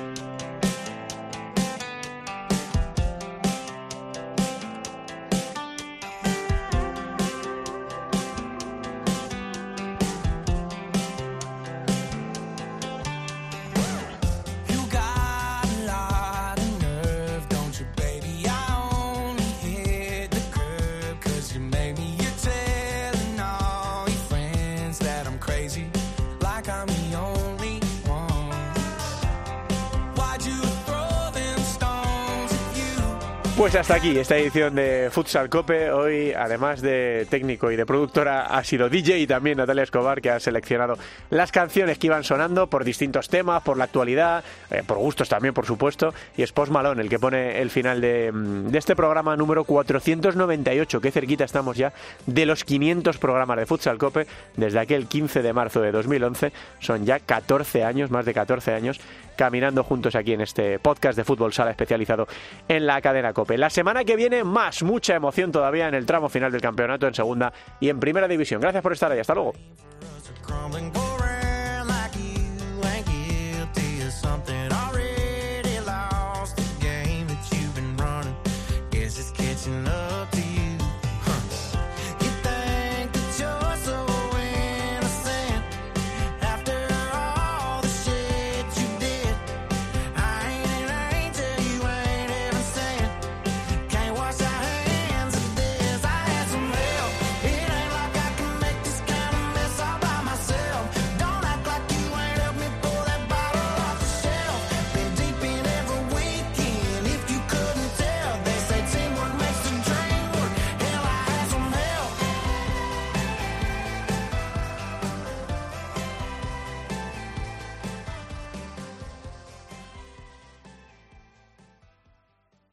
like I'm the only one. Why'd you throw them stones at you? Pues hasta aquí esta edición de Futsal Cope. Hoy, además de técnico y de productora, ha sido D J y también Natalia Escobar, que ha seleccionado las canciones que iban sonando por distintos temas, por la actualidad, eh, por gustos también, por supuesto. Y es Post Malone el que pone el final de, de este programa número cuatrocientos noventa y ocho. Qué cerquita estamos ya de los quinientos programas de Futsal Cope. Desde aquel quince de marzo de dos mil once son ya catorce años, más de catorce años, caminando juntos aquí en este podcast de Fútbol Sala especializado en la cadena COPE. La semana que viene más, mucha emoción todavía en el tramo final del campeonato, en segunda y en primera división. Gracias por estar ahí, hasta luego.